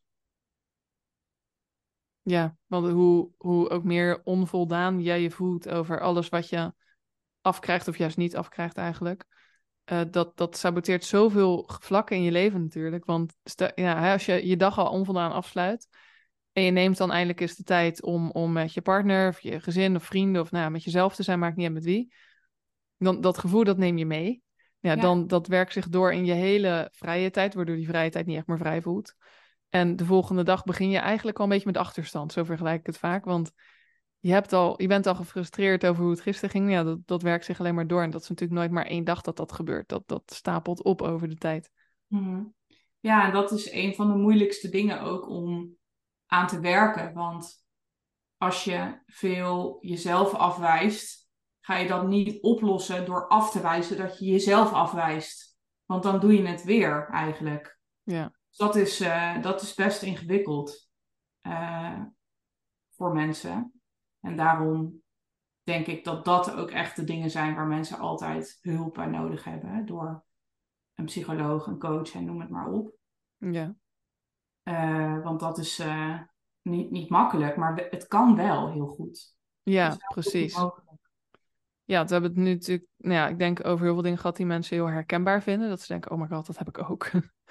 Ja, want hoe, hoe ook meer onvoldaan jij je voelt over alles wat je afkrijgt of juist niet afkrijgt eigenlijk. Uh, dat, dat saboteert zoveel vlakken in je leven natuurlijk. Want stel, ja, als je je dag al onvoldaan afsluit en je neemt dan eindelijk eens de tijd om, om met je partner of je gezin of vrienden of nou, ja, met jezelf te zijn, maakt niet uit met wie. Dan, dat gevoel, dat neem je mee. Ja, Ja. dan dat werkt zich door in je hele vrije tijd, waardoor die vrije tijd niet echt meer vrij voelt. En de volgende dag begin je eigenlijk al een beetje met achterstand. Zo vergelijk ik het vaak, want je, hebt al, je bent al gefrustreerd over hoe het gisteren ging. Ja, dat, dat werkt zich alleen maar door. En dat is natuurlijk nooit maar één dag dat dat gebeurt. Dat, dat stapelt op over de tijd. Mm-hmm. Ja, en dat is een van de moeilijkste dingen ook om aan te werken. Want als je veel jezelf afwijst, ga je dat niet oplossen door af te wijzen dat je jezelf afwijst. Want dan doe je het weer eigenlijk. Ja, Dus dat is, uh, dat is best ingewikkeld uh, voor mensen. En daarom denk ik dat dat ook echt de dingen zijn waar mensen altijd hulp bij nodig hebben. Door een psycholoog, een coach en noem het maar op. ja. Uh, want dat is uh, niet, niet makkelijk, maar het kan wel heel goed. Het is Ja, wel goed precies. mogelijk. Ja, we hebben het nu natuurlijk, nou ja, ik denk over heel veel dingen gehad die mensen heel herkenbaar vinden. Dat ze denken, oh my god, dat heb ik ook.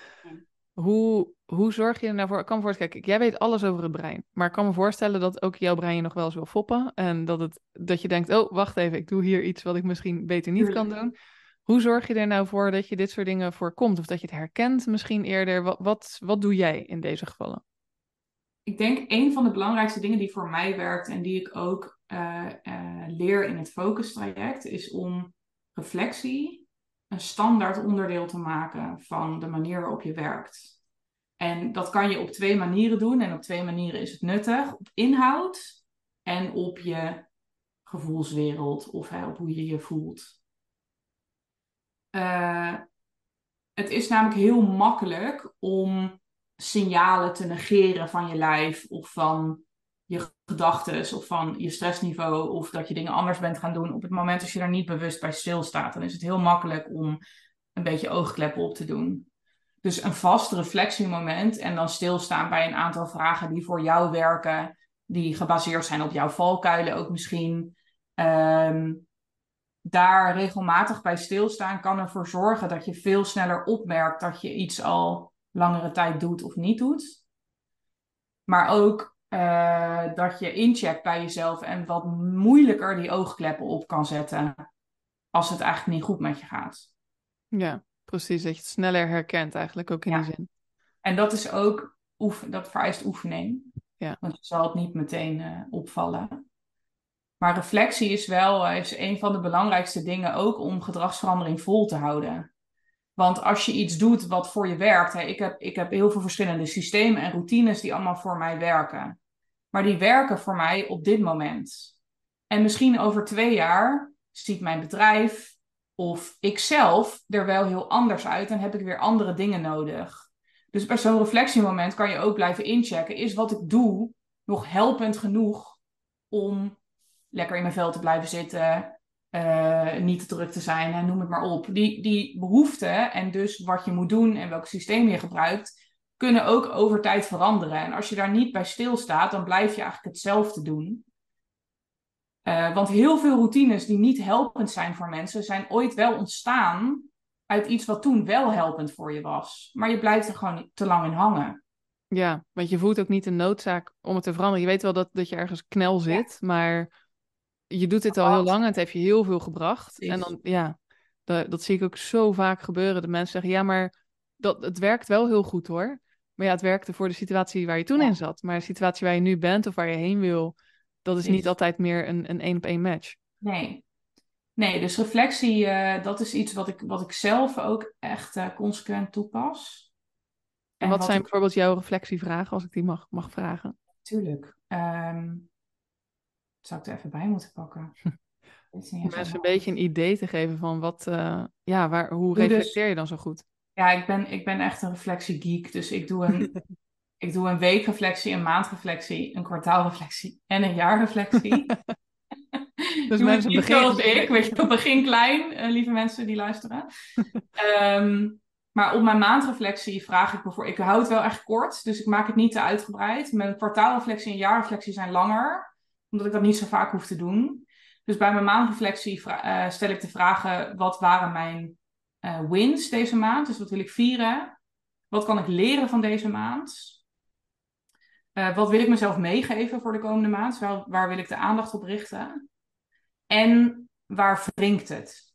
Hoe, hoe zorg je er nou voor? Ik kan me voorstellen, kijk, jij weet alles over het brein. Maar ik kan me voorstellen dat ook jouw brein je nog wel eens wil foppen. En dat, het, dat je denkt, oh, wacht even, ik doe hier iets wat ik misschien beter niet kan Tuurlijk. doen. Hoe zorg je er nou voor dat je dit soort dingen voorkomt? Of dat je het herkent misschien eerder? Wat, wat, wat doe jij in deze gevallen? Ik denk een van de belangrijkste dingen die voor mij werkt en die ik ook uh, uh, leer in het focus traject, is om reflectie een standaard onderdeel te maken van de manier waarop je werkt. En dat kan je op twee manieren doen. En op twee manieren is het nuttig. Op inhoud en op je gevoelswereld of hè, op hoe je je voelt. Uh, het is namelijk heel makkelijk om signalen te negeren van je lijf of van je gedachten of van je stressniveau of dat je dingen anders bent gaan doen. Op het moment als je daar niet bewust bij stilstaat, dan is het heel makkelijk om een beetje oogkleppen op te doen. Dus een vast reflectiemoment en dan stilstaan bij een aantal vragen die voor jou werken, die gebaseerd zijn op jouw valkuilen ook misschien. Um, daar regelmatig bij stilstaan kan ervoor zorgen dat je veel sneller opmerkt dat je iets al langere tijd doet of niet doet. Maar ook uh, dat je incheckt bij jezelf en wat moeilijker die oogkleppen op kan zetten als het eigenlijk niet goed met je gaat. Ja, precies. Dat je het sneller herkent eigenlijk ook in Ja. die zin. En dat is ook, oefen, dat vereist oefening. Ja. Want je zal het niet meteen uh, opvallen. Maar reflectie is wel is een van de belangrijkste dingen ook om gedragsverandering vol te houden. Want als je iets doet wat voor je werkt, hè, ik, heb, ik heb heel veel verschillende systemen en routines die allemaal voor mij werken. Maar die werken voor mij op dit moment. En misschien over twee jaar ziet mijn bedrijf of ikzelf er wel heel anders uit en heb ik weer andere dingen nodig. Dus bij zo'n reflectiemoment kan je ook blijven inchecken. Is wat ik doe nog helpend genoeg om lekker in mijn vel te blijven zitten, uh, niet te druk te zijn en noem het maar op. Die, die behoeften en dus wat je moet doen en welk systeem je gebruikt, kunnen ook over tijd veranderen. En als je daar niet bij stilstaat, dan blijf je eigenlijk hetzelfde doen. Uh, want heel veel routines die niet helpend zijn voor mensen, zijn ooit wel ontstaan uit iets wat toen wel helpend voor je was. Maar je blijft er gewoon te lang in hangen. Ja, want je voelt ook niet de noodzaak om het te veranderen. Je weet wel dat, dat je ergens knel zit, ja. Maar je doet dit al heel lang en het heeft je heel veel gebracht. Precies. En dan, ja, dat, dat zie ik ook zo vaak gebeuren. De mensen zeggen, ja, maar dat, het werkt wel heel goed hoor. Maar ja, het werkte voor de situatie waar je toen ja. in zat. Maar de situatie waar je nu bent of waar je heen wil, dat is Precies. niet altijd meer een, een één-op-één match. Nee. Nee, dus reflectie, uh, dat is iets wat ik, wat ik zelf ook echt uh, consequent toepas. En, en wat, wat zijn ik... bijvoorbeeld jouw reflectievragen, als ik die mag, mag vragen? Tuurlijk. Um, zou ik er even bij moeten pakken. Om mensen een beetje een idee te geven van wat, uh, ja, waar, hoe doe reflecteer dus... je dan zo goed? Ja, ik ben, ik ben echt een reflectiegeek. Dus ik doe een, ik doe een weekreflectie, een maandreflectie, een kwartaalreflectie en een jaarreflectie. Dus doe mensen beginnen zoals ik, weet je, begin klein, uh, lieve mensen die luisteren. um, maar op mijn maandreflectie vraag ik bijvoorbeeld, ik hou het wel echt kort, dus ik maak het niet te uitgebreid. Mijn kwartaalreflectie en jaarreflectie zijn langer, omdat ik dat niet zo vaak hoef te doen. Dus bij mijn maandreflectie vra- uh, stel ik de vragen, wat waren mijn uh, wins deze maand? Dus wat wil ik vieren? Wat kan ik leren van deze maand? Uh, wat wil ik mezelf meegeven voor de komende maand? Waar, waar wil ik de aandacht op richten? En waar wringt het?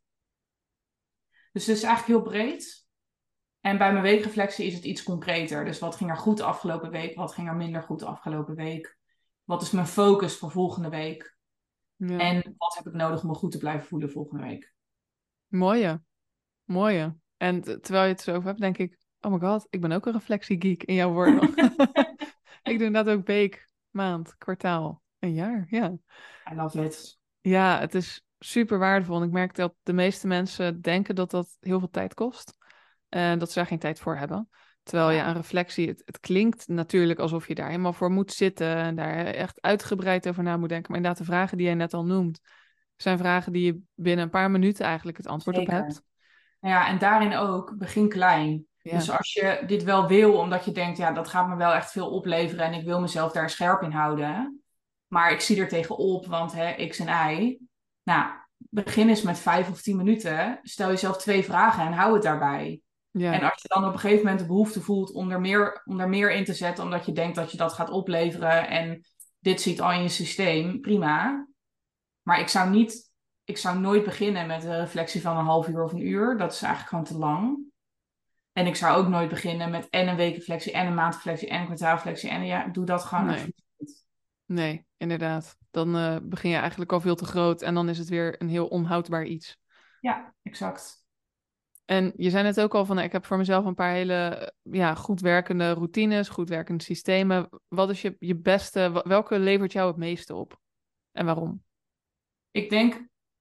Dus het is eigenlijk heel breed. En bij mijn weekreflectie is het iets concreter. Dus wat ging er goed de afgelopen week? Wat ging er minder goed de afgelopen week? Wat is mijn focus voor volgende week? Ja. En wat heb ik nodig om me goed te blijven voelen volgende week? Mooie. Mooie. En t- terwijl je het zo over hebt, denk ik... Oh my god, ik ben ook een reflectiegeek in jouw woorden. Ik doe dat ook week, maand, kwartaal, een jaar. Ja. I love it. Ja, het is super waardevol. En ik merk dat de meeste mensen denken dat dat heel veel tijd kost. En dat ze daar geen tijd voor hebben. Terwijl ja, een reflectie, het, het klinkt natuurlijk alsof je daar helemaal voor moet zitten. En daar echt uitgebreid over na moet denken. Maar inderdaad, de vragen die jij net al noemt, zijn vragen die je binnen een paar minuten eigenlijk het antwoord Zeker. op hebt. Ja, en daarin ook, begin klein. Ja. Dus als je dit wel wil, omdat je denkt, ja, dat gaat me wel echt veel opleveren. En ik wil mezelf daar scherp in houden. Maar ik zie er tegenop, want hè, X en Y. Nou, begin eens met vijf of tien minuten. Stel jezelf twee vragen en hou het daarbij. Ja. En als je dan op een gegeven moment de behoefte voelt om er, meer, om er meer in te zetten, omdat je denkt dat je dat gaat opleveren en dit zit al in je systeem, prima. Maar ik zou, niet, ik zou nooit beginnen met een reflectie van een half uur of een uur. Dat is eigenlijk gewoon te lang. En ik zou ook nooit beginnen met en een weekreflectie en een maandreflectie en een kwartaalreflectie. En ja, doe dat gewoon nee. even. Nee, inderdaad. Dan uh, begin je eigenlijk al veel te groot en dan is het weer een heel onhoudbaar iets. Ja, exact. En je zei net ook al van, ik heb voor mezelf een paar hele ja, goed werkende routines, goed werkende systemen. Wat is je, je beste, welke levert jou het meeste op? En waarom? Ik denk,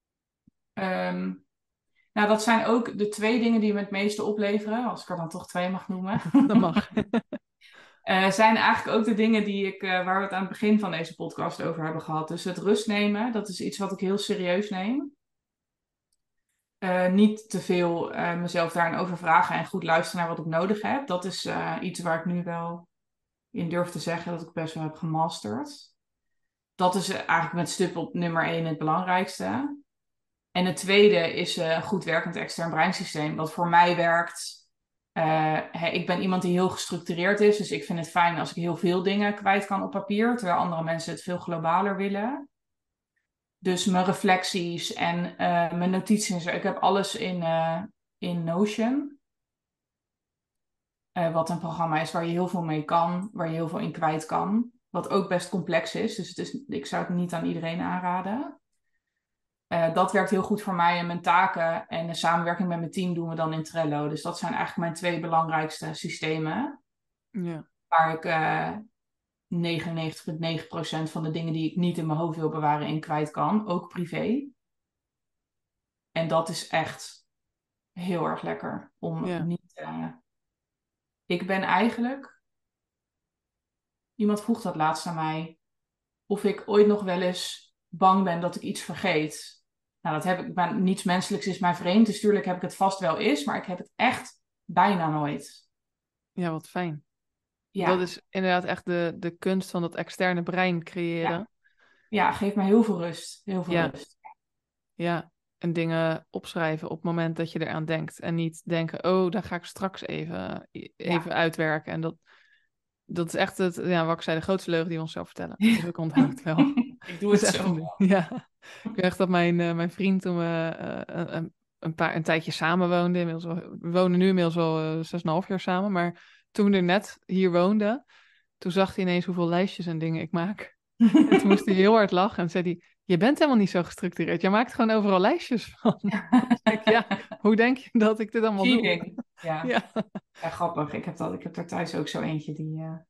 um, nou dat zijn ook de twee dingen die me het meeste opleveren, als ik er dan toch twee mag noemen. Dat mag. Uh, zijn eigenlijk ook de dingen die ik, uh, waar we het aan het begin van deze podcast over hebben gehad. Dus het rust nemen, dat is iets wat ik heel serieus neem. Uh, niet te veel uh, mezelf daarin over vragen en goed luisteren naar wat ik nodig heb. Dat is uh, iets waar ik nu wel in durf te zeggen dat ik best wel heb gemasterd. Dat is eigenlijk met stip op nummer één het belangrijkste. En het tweede is uh, een goed werkend extern breinsysteem. Wat voor mij werkt. Uh, hey, ik ben iemand die heel gestructureerd is. Dus ik vind het fijn als ik heel veel dingen kwijt kan op papier. Terwijl andere mensen het veel globaler willen. Dus mijn reflecties en uh, mijn notities. Ik heb alles in, uh, in Notion. Uh, wat een programma is waar je heel veel mee kan. Waar je heel veel in kwijt kan. Wat ook best complex is. Dus het is, ik zou het niet aan iedereen aanraden. Uh, dat werkt heel goed voor mij en mijn taken. En de samenwerking met mijn team doen we dan in Trello. Dus dat zijn eigenlijk mijn twee belangrijkste systemen. Ja. Waar ik uh, negenennegentig komma negen procent van de dingen die ik niet in mijn hoofd wil bewaren in kwijt kan. Ook privé. En dat is echt heel erg lekker. Om ja. niet... Uh... Ik ben eigenlijk... Iemand vroeg dat laatst aan mij. Of ik ooit nog wel eens bang ben dat ik iets vergeet. Nou, dat heb ik, ben, niets menselijks is mij vreemd. Dus tuurlijk heb ik het vast wel eens, maar ik heb het echt bijna nooit. Ja, wat fijn. Dat Ja, is inderdaad echt de, de kunst van dat externe brein ja, creëren. ja, geeft me heel veel rust. Heel veel Ja, rust. ja. En dingen opschrijven op het moment dat je eraan denkt. En niet denken, oh, daar ga ik straks even, even Ja. uitwerken. En dat, dat is echt het, ja, wat ik zei, de grootste leugen die we onszelf vertellen. Dus ik onthoud het wel. Ik doe Dat het is echt zo. een ding. Ja. Ik weet echt dat mijn, eh, mijn vriend toen we eh, een, een, paar, een tijdje samen woonden. Inmiddels wel- we wonen nu inmiddels al eh, zes en een half jaar samen. Maar toen we er net hier woonden, toen zag hij ineens hoeveel lijstjes en dingen ik maak. En toen moest hij heel hard lachen en zei hij, je bent helemaal niet zo gestructureerd. Je maakt gewoon overal lijstjes van. Toen zei ik, ja, hoe denk je dat ik dit allemaal doe? Cheating. Ja. Ja, Ja, grappig. Ik heb, dat, ik heb daar thuis ook zo eentje die, eh,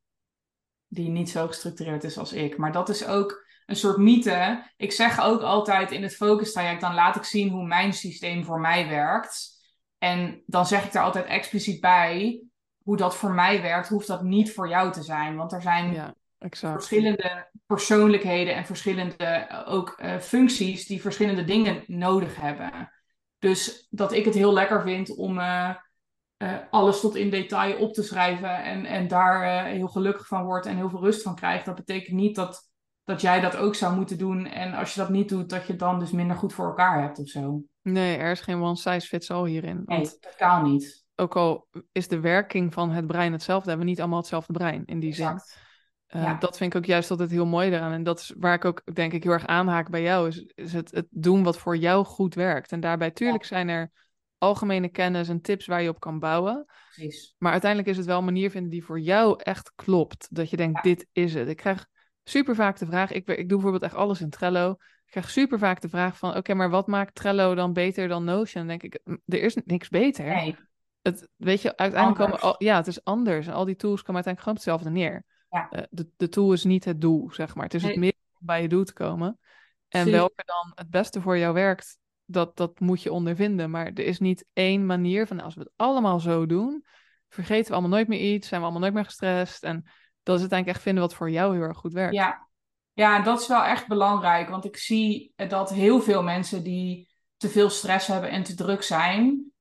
die niet zo gestructureerd is als ik. Maar dat is ook een soort mythe. Ik zeg ook altijd in het focus traject, dan laat ik zien hoe mijn systeem voor mij werkt. En dan zeg ik daar altijd expliciet bij, hoe dat voor mij werkt, hoeft dat niet voor jou te zijn. Want er zijn ja, exact. verschillende persoonlijkheden en verschillende eh, ook eh, functies die verschillende dingen nodig hebben. Dus dat ik het heel lekker vind om eh, eh, alles tot in detail op te schrijven en, en daar eh, heel gelukkig van wordt en heel veel rust van krijgt. Dat betekent niet dat, dat jij dat ook zou moeten doen. En als je dat niet doet, dat je het dan dus minder goed voor elkaar hebt of zo. Nee, er is geen one size fits all hierin. Nee, Want totaal niet. ook al is de werking van het brein hetzelfde, hebben we niet allemaal hetzelfde brein in die zin. Exact. Uh, Ja, dat vind ik ook juist altijd heel mooi eraan. En dat is waar ik ook denk ik heel erg aanhaak bij jou, is, is het, het doen wat voor jou goed werkt. En daarbij, ja, tuurlijk zijn er algemene kennis en tips waar je op kan bouwen. precies. Maar uiteindelijk is het wel een manier vinden die voor jou echt klopt. Dat je denkt, Ja, dit is het. Ik krijg super vaak de vraag, ik, ik doe bijvoorbeeld echt alles in Trello. Ik krijg super vaak de vraag van, oké, maar wat maakt Trello dan beter dan Notion? Dan denk ik, "M, er is niks beter. nee, Het, weet je, uiteindelijk komen al, anders. ja, het is anders. En al die tools komen uiteindelijk gewoon op hetzelfde neer. Ja, Eh, de, de tool is niet het doel, zeg maar. Het is het nee, middel om bij je doel te komen. En precies. welke dan het beste voor jou werkt, dat, dat moet je ondervinden. Maar er is niet één manier van, nou, als we het allemaal zo doen, vergeten we allemaal nooit meer iets, zijn we allemaal nooit meer gestrest. En dat is uiteindelijk echt vinden wat voor jou heel erg goed werkt. Ja, ja, dat is wel echt belangrijk. Want ik zie dat heel veel mensen die te veel stress hebben en te druk zijn,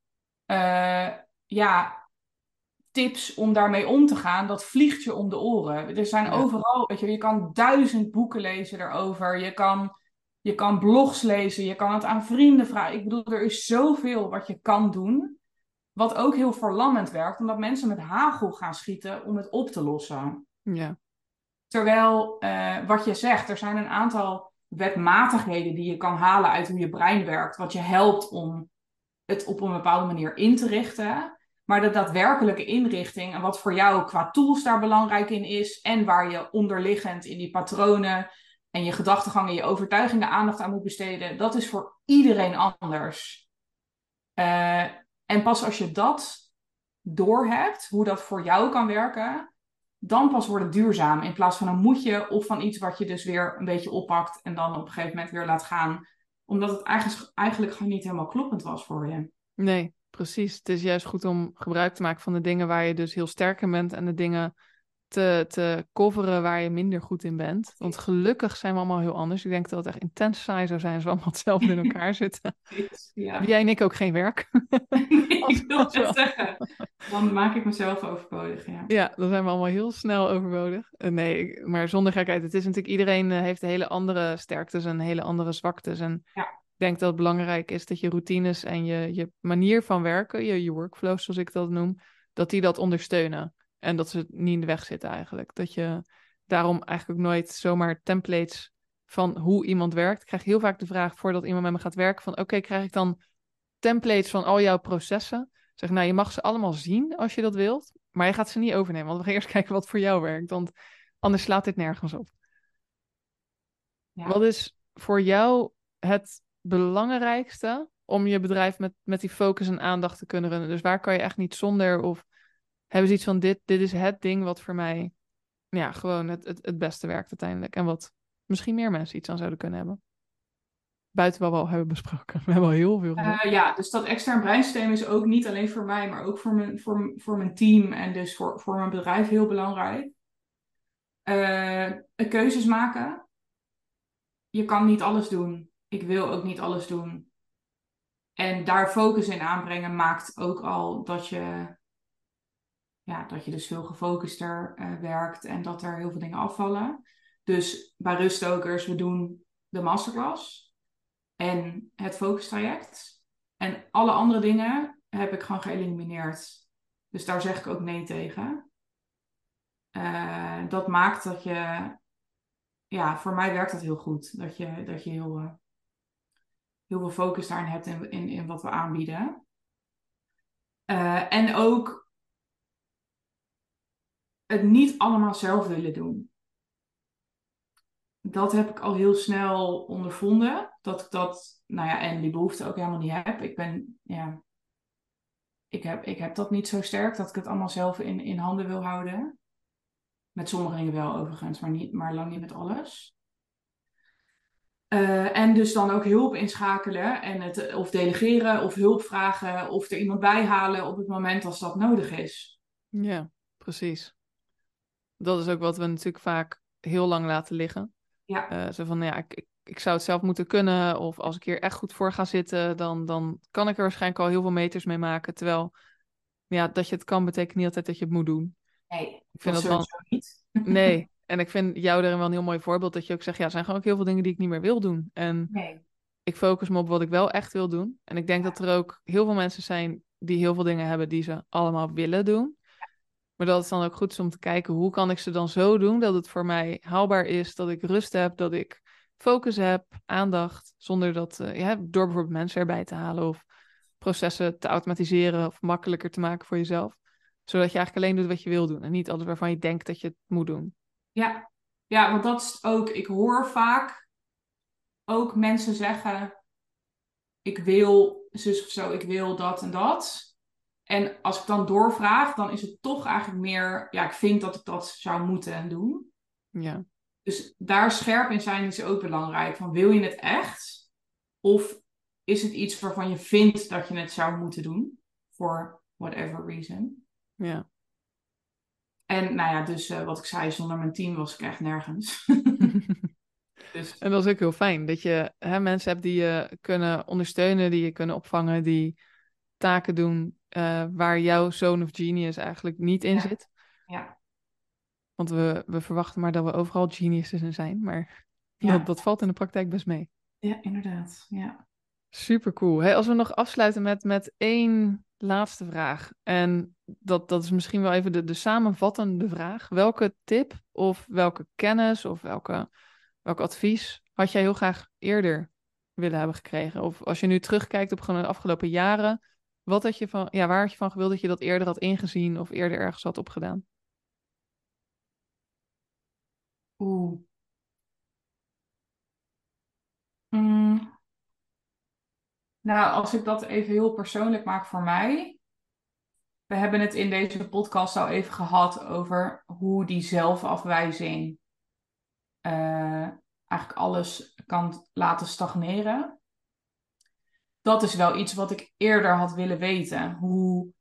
eh, ja, tips om daarmee om te gaan, dat vliegt je om de oren. Er zijn Ja, overal, weet je, je kan duizend boeken lezen erover. Je kan, je kan blogs lezen, je kan het aan vrienden vragen. Ik bedoel, er is zoveel wat je kan doen. Wat ook heel verlammend werkt, omdat mensen met hagel gaan schieten om het op te lossen. ja, Terwijl, eh, wat je zegt, er zijn een aantal wetmatigheden die je kan halen uit hoe je brein werkt, wat je helpt om het op een bepaalde manier in te richten. Maar de daadwerkelijke inrichting en wat voor jou qua tools daar belangrijk in is en waar je onderliggend in die patronen en je gedachtegang en je overtuigingen aandacht aan moet besteden, dat is voor iedereen anders. Uh, en pas als je dat doorhebt, hoe dat voor jou kan werken, dan pas wordt het duurzaam. In plaats van een moetje of van iets wat je dus weer een beetje oppakt en dan op een gegeven moment weer laat gaan. Omdat het eigenlijk, eigenlijk gewoon niet helemaal kloppend was voor je. nee, precies. Het is juist goed om gebruik te maken van de dingen waar je dus heel sterk in bent en de dingen te, te coveren waar je minder goed in bent. Want gelukkig zijn we allemaal heel anders. Ik denk dat het echt intens saai zou zijn als we allemaal hetzelfde in elkaar zitten. Heb Ja, jij en ik ook geen werk? ik Als, wil als het we zeggen. Dan maak ik mezelf overbodig, ja. Ja, dan zijn we allemaal heel snel overbodig. Eh, nee, ik- maar zonder gekheid. Het is natuurlijk, iedereen eh, heeft een hele andere sterktes en hele andere zwaktes. En Ja, ik denk dat het belangrijk is dat je routines en je, je manier van werken, je, je workflows zoals ik dat noem, dat die dat ondersteunen. En dat ze niet in de weg zitten eigenlijk. Dat je daarom eigenlijk ook nooit zomaar templates van hoe iemand werkt. Ik krijg heel vaak de vraag voordat iemand met me gaat werken van oké, krijg ik dan templates van al jouw processen? Zeg, nou, je mag ze allemaal zien als je dat wilt, maar je gaat ze niet overnemen, want we gaan eerst kijken wat voor jou werkt, want anders slaat dit nergens op. Wat ja. is voor jou het belangrijkste om je bedrijf met, met die focus en aandacht te kunnen runnen? Dus waar kan je echt niet zonder, of hebben ze iets van dit, dit is het ding wat voor mij ja, gewoon het, het, het beste werkt uiteindelijk en wat misschien meer mensen iets aan zouden kunnen hebben? Buiten wat we al hebben besproken. We hebben al heel veel gezegd. Uh, ja, dus dat extern breinsysteem is ook niet alleen voor mij, maar ook voor mijn, voor, voor mijn team en dus voor, voor mijn bedrijf heel belangrijk. Uh, keuzes maken. Je kan niet alles doen. ik wil ook niet alles doen. En daar focus in aanbrengen maakt ook al dat je, ja, dat je dus veel gefocuster uh, werkt en dat er heel veel dingen afvallen. Dus bij ruststokers, we doen de masterclass en het focustraject. En alle andere dingen heb ik gewoon geëlimineerd. Dus daar zeg ik ook nee tegen. Uh, dat maakt dat je, ja, voor mij werkt dat heel goed. Dat je, dat je heel, uh, heel veel focus daarin hebt in, in, in wat we aanbieden. Uh, en ook het niet allemaal zelf willen doen. Dat heb ik al heel snel ondervonden. Dat ik dat, nou ja, en die behoefte ook helemaal niet heb. Ik ben, ja, ik heb, ik heb dat niet zo sterk dat ik het allemaal zelf in, in handen wil houden. Met sommige dingen wel overigens, maar, niet, maar lang niet met alles. Uh, en dus dan ook hulp inschakelen en het of delegeren of hulp vragen of er iemand bij halen op het moment als dat nodig is. Ja, precies. Dat is ook wat we natuurlijk vaak heel lang laten liggen. Ja. Uh, zo van, ja, ik, ik zou het zelf moeten kunnen. Of als ik hier echt goed voor ga zitten, dan, dan kan ik er waarschijnlijk al heel veel meters mee maken. Terwijl, ja, dat je het kan, betekent niet altijd dat je het moet doen. Nee, ik vind dat dat sowieso wel... niet. Nee, en ik vind jou daarin wel een heel mooi voorbeeld. Dat je ook zegt, ja, er zijn gewoon ook heel veel dingen die ik niet meer wil doen. En Nee. ik focus me op wat ik wel echt wil doen. En ik denk Ja. dat er ook heel veel mensen zijn die heel veel dingen hebben die ze allemaal willen doen. Maar dat het dan ook goed is om te kijken, hoe kan ik ze dan zo doen dat het voor mij haalbaar is, dat ik rust heb, dat ik focus heb, aandacht, zonder dat, uh, ja, door bijvoorbeeld mensen erbij te halen of processen te automatiseren of makkelijker te maken voor jezelf. Zodat je eigenlijk alleen doet wat je wil doen en niet alles waarvan je denkt dat je het moet doen. Ja. Ja, want dat is ook, ik hoor vaak ook mensen zeggen, ik wil zus of zo, ik wil dat en dat. En als ik dan doorvraag, dan is het toch eigenlijk meer, ja, ik vind dat ik dat zou moeten en doen. Ja. Dus daar scherp in zijn is ook belangrijk. Van, wil je het echt? Of is het iets waarvan je vindt dat je het zou moeten doen? For whatever reason. Ja. En nou ja, dus uh, wat ik zei, zonder mijn team was ik echt nergens. Dus... En dat is ook heel fijn, dat je hè, mensen hebt die je kunnen ondersteunen, die je kunnen opvangen, die taken doen uh, waar jouw zone of genius eigenlijk niet in ja. zit. Ja. Want we, we verwachten maar dat we overal geniuses in zijn, maar Ja. dat, dat valt in de praktijk best mee. Ja, inderdaad. Ja. Super cool. Hey, als we nog afsluiten met, met één laatste vraag. En dat, dat is misschien wel even de, de samenvattende vraag. Welke tip of welke kennis of welke, welk advies had jij heel graag eerder willen hebben gekregen? Of als je nu terugkijkt op gewoon de afgelopen jaren, wat had je van, ja, waar had je van gewild dat je dat eerder had ingezien of eerder ergens had opgedaan? Oeh. Mm. Nou, als ik dat even heel persoonlijk maak voor mij. We hebben het in deze podcast al even gehad over hoe die zelfafwijzing uh, eigenlijk alles kan laten stagneren. Dat is wel iets wat ik eerder had willen weten. Hoe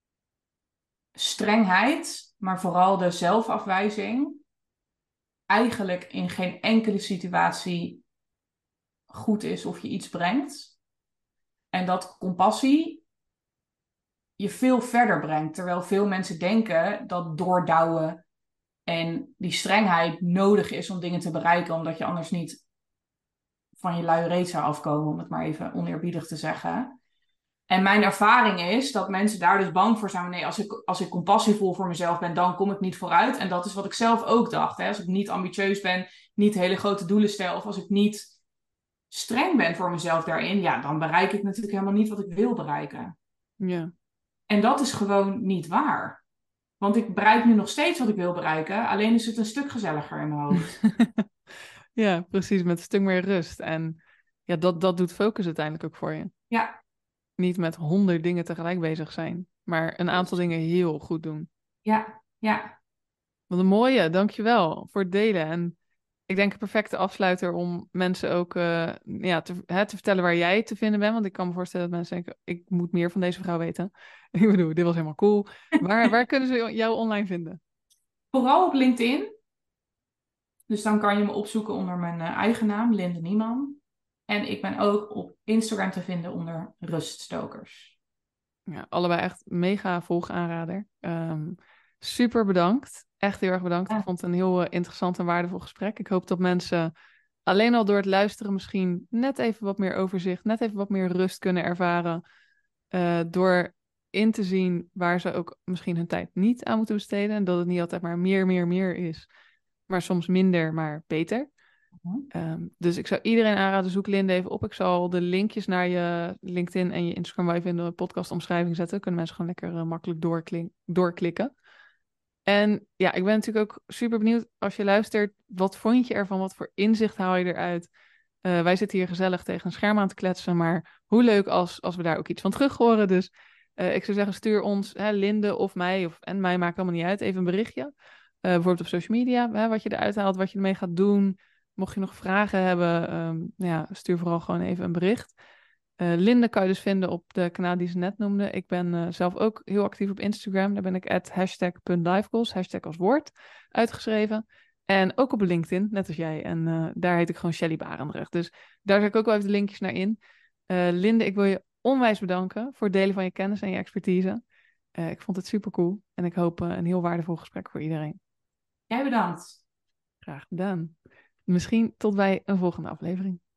strengheid, maar vooral de zelfafwijzing, eigenlijk in geen enkele situatie goed is of je iets brengt. En dat compassie je veel verder brengt. Terwijl veel mensen denken dat doordouwen en die strengheid nodig is om dingen te bereiken, omdat je anders niet van je luie reet zou afkomen, om het maar even oneerbiedig te zeggen. En mijn ervaring is dat mensen daar dus bang voor zijn. Nee, als ik, als ik compassievol voor mezelf ben, dan kom ik niet vooruit. En dat is wat ik zelf ook dacht. Hè? Als ik niet ambitieus ben, niet hele grote doelen stel, of als ik niet streng ben voor mezelf daarin, ja, dan bereik ik natuurlijk helemaal niet wat ik wil bereiken. Ja. En dat is gewoon niet waar. Want ik bereik nu nog steeds wat ik wil bereiken, alleen is het een stuk gezelliger in mijn hoofd. Ja, precies, met een stuk meer rust. En ja, dat, dat doet focus uiteindelijk ook voor je. Ja. Niet met honderd dingen tegelijk bezig zijn, maar een aantal dingen heel goed doen. Ja, ja. Wat een mooie, dankjewel voor het delen. En ik denk een perfecte afsluiter om mensen ook uh, ja, te, hè, te vertellen waar jij te vinden bent. Want ik kan me voorstellen dat mensen denken, ik moet meer van deze vrouw weten. Ik bedoel, dit was helemaal cool. Waar, waar kunnen ze jou online vinden? Vooral op LinkedIn. Dus dan kan je me opzoeken onder mijn uh, eigen naam, Linde Nieman. En ik ben ook op Instagram te vinden onder Ruststokers. Ja, allebei echt mega volgaanrader. Um, super bedankt. Echt heel erg bedankt. Ik Ja. vond het een heel uh, interessant en waardevol gesprek. Ik hoop dat mensen alleen al door het luisteren misschien net even wat meer overzicht, net even wat meer rust kunnen ervaren. Uh, door in te zien waar ze ook misschien hun tijd niet aan moeten besteden. En dat het niet altijd maar meer, meer, meer is. Maar soms minder, maar beter. Um, dus ik zou iedereen aanraden, zoek Linde even op. Ik zal de linkjes naar je LinkedIn en je Instagram wel even in de podcastomschrijving zetten. Kunnen mensen gewoon lekker uh, makkelijk doorklik- doorklikken. En ja, ik ben natuurlijk ook super benieuwd als je luistert. Wat vond je ervan? Wat voor inzicht haal je eruit? Uh, wij zitten hier gezellig tegen een scherm aan te kletsen. Maar hoe leuk als, als we daar ook iets van terug horen. Dus uh, ik zou zeggen, stuur ons, hè, Linde of mij, of, en mij maakt allemaal niet uit, even een berichtje. Uh, bijvoorbeeld op social media, hè, wat je eruit haalt, wat je ermee gaat doen. Mocht je nog vragen hebben, um, ja, stuur vooral gewoon even een bericht. Uh, Linde kan je dus vinden op de kanaal die ze net noemde. Ik ben uh, zelf ook heel actief op Instagram. Daar ben ik at hashtag .lifegoals, hashtag als woord, uitgeschreven. En ook op LinkedIn, net als jij. En uh, daar heet ik gewoon Shelly Barendrecht. Dus daar zet ik ook wel even de linkjes naar in. Uh, Linde, ik wil je onwijs bedanken voor het delen van je kennis en je expertise. Uh, ik vond het super cool. En ik hoop uh, een heel waardevol gesprek voor iedereen. Jij bedankt. Graag gedaan. Misschien tot bij een volgende aflevering.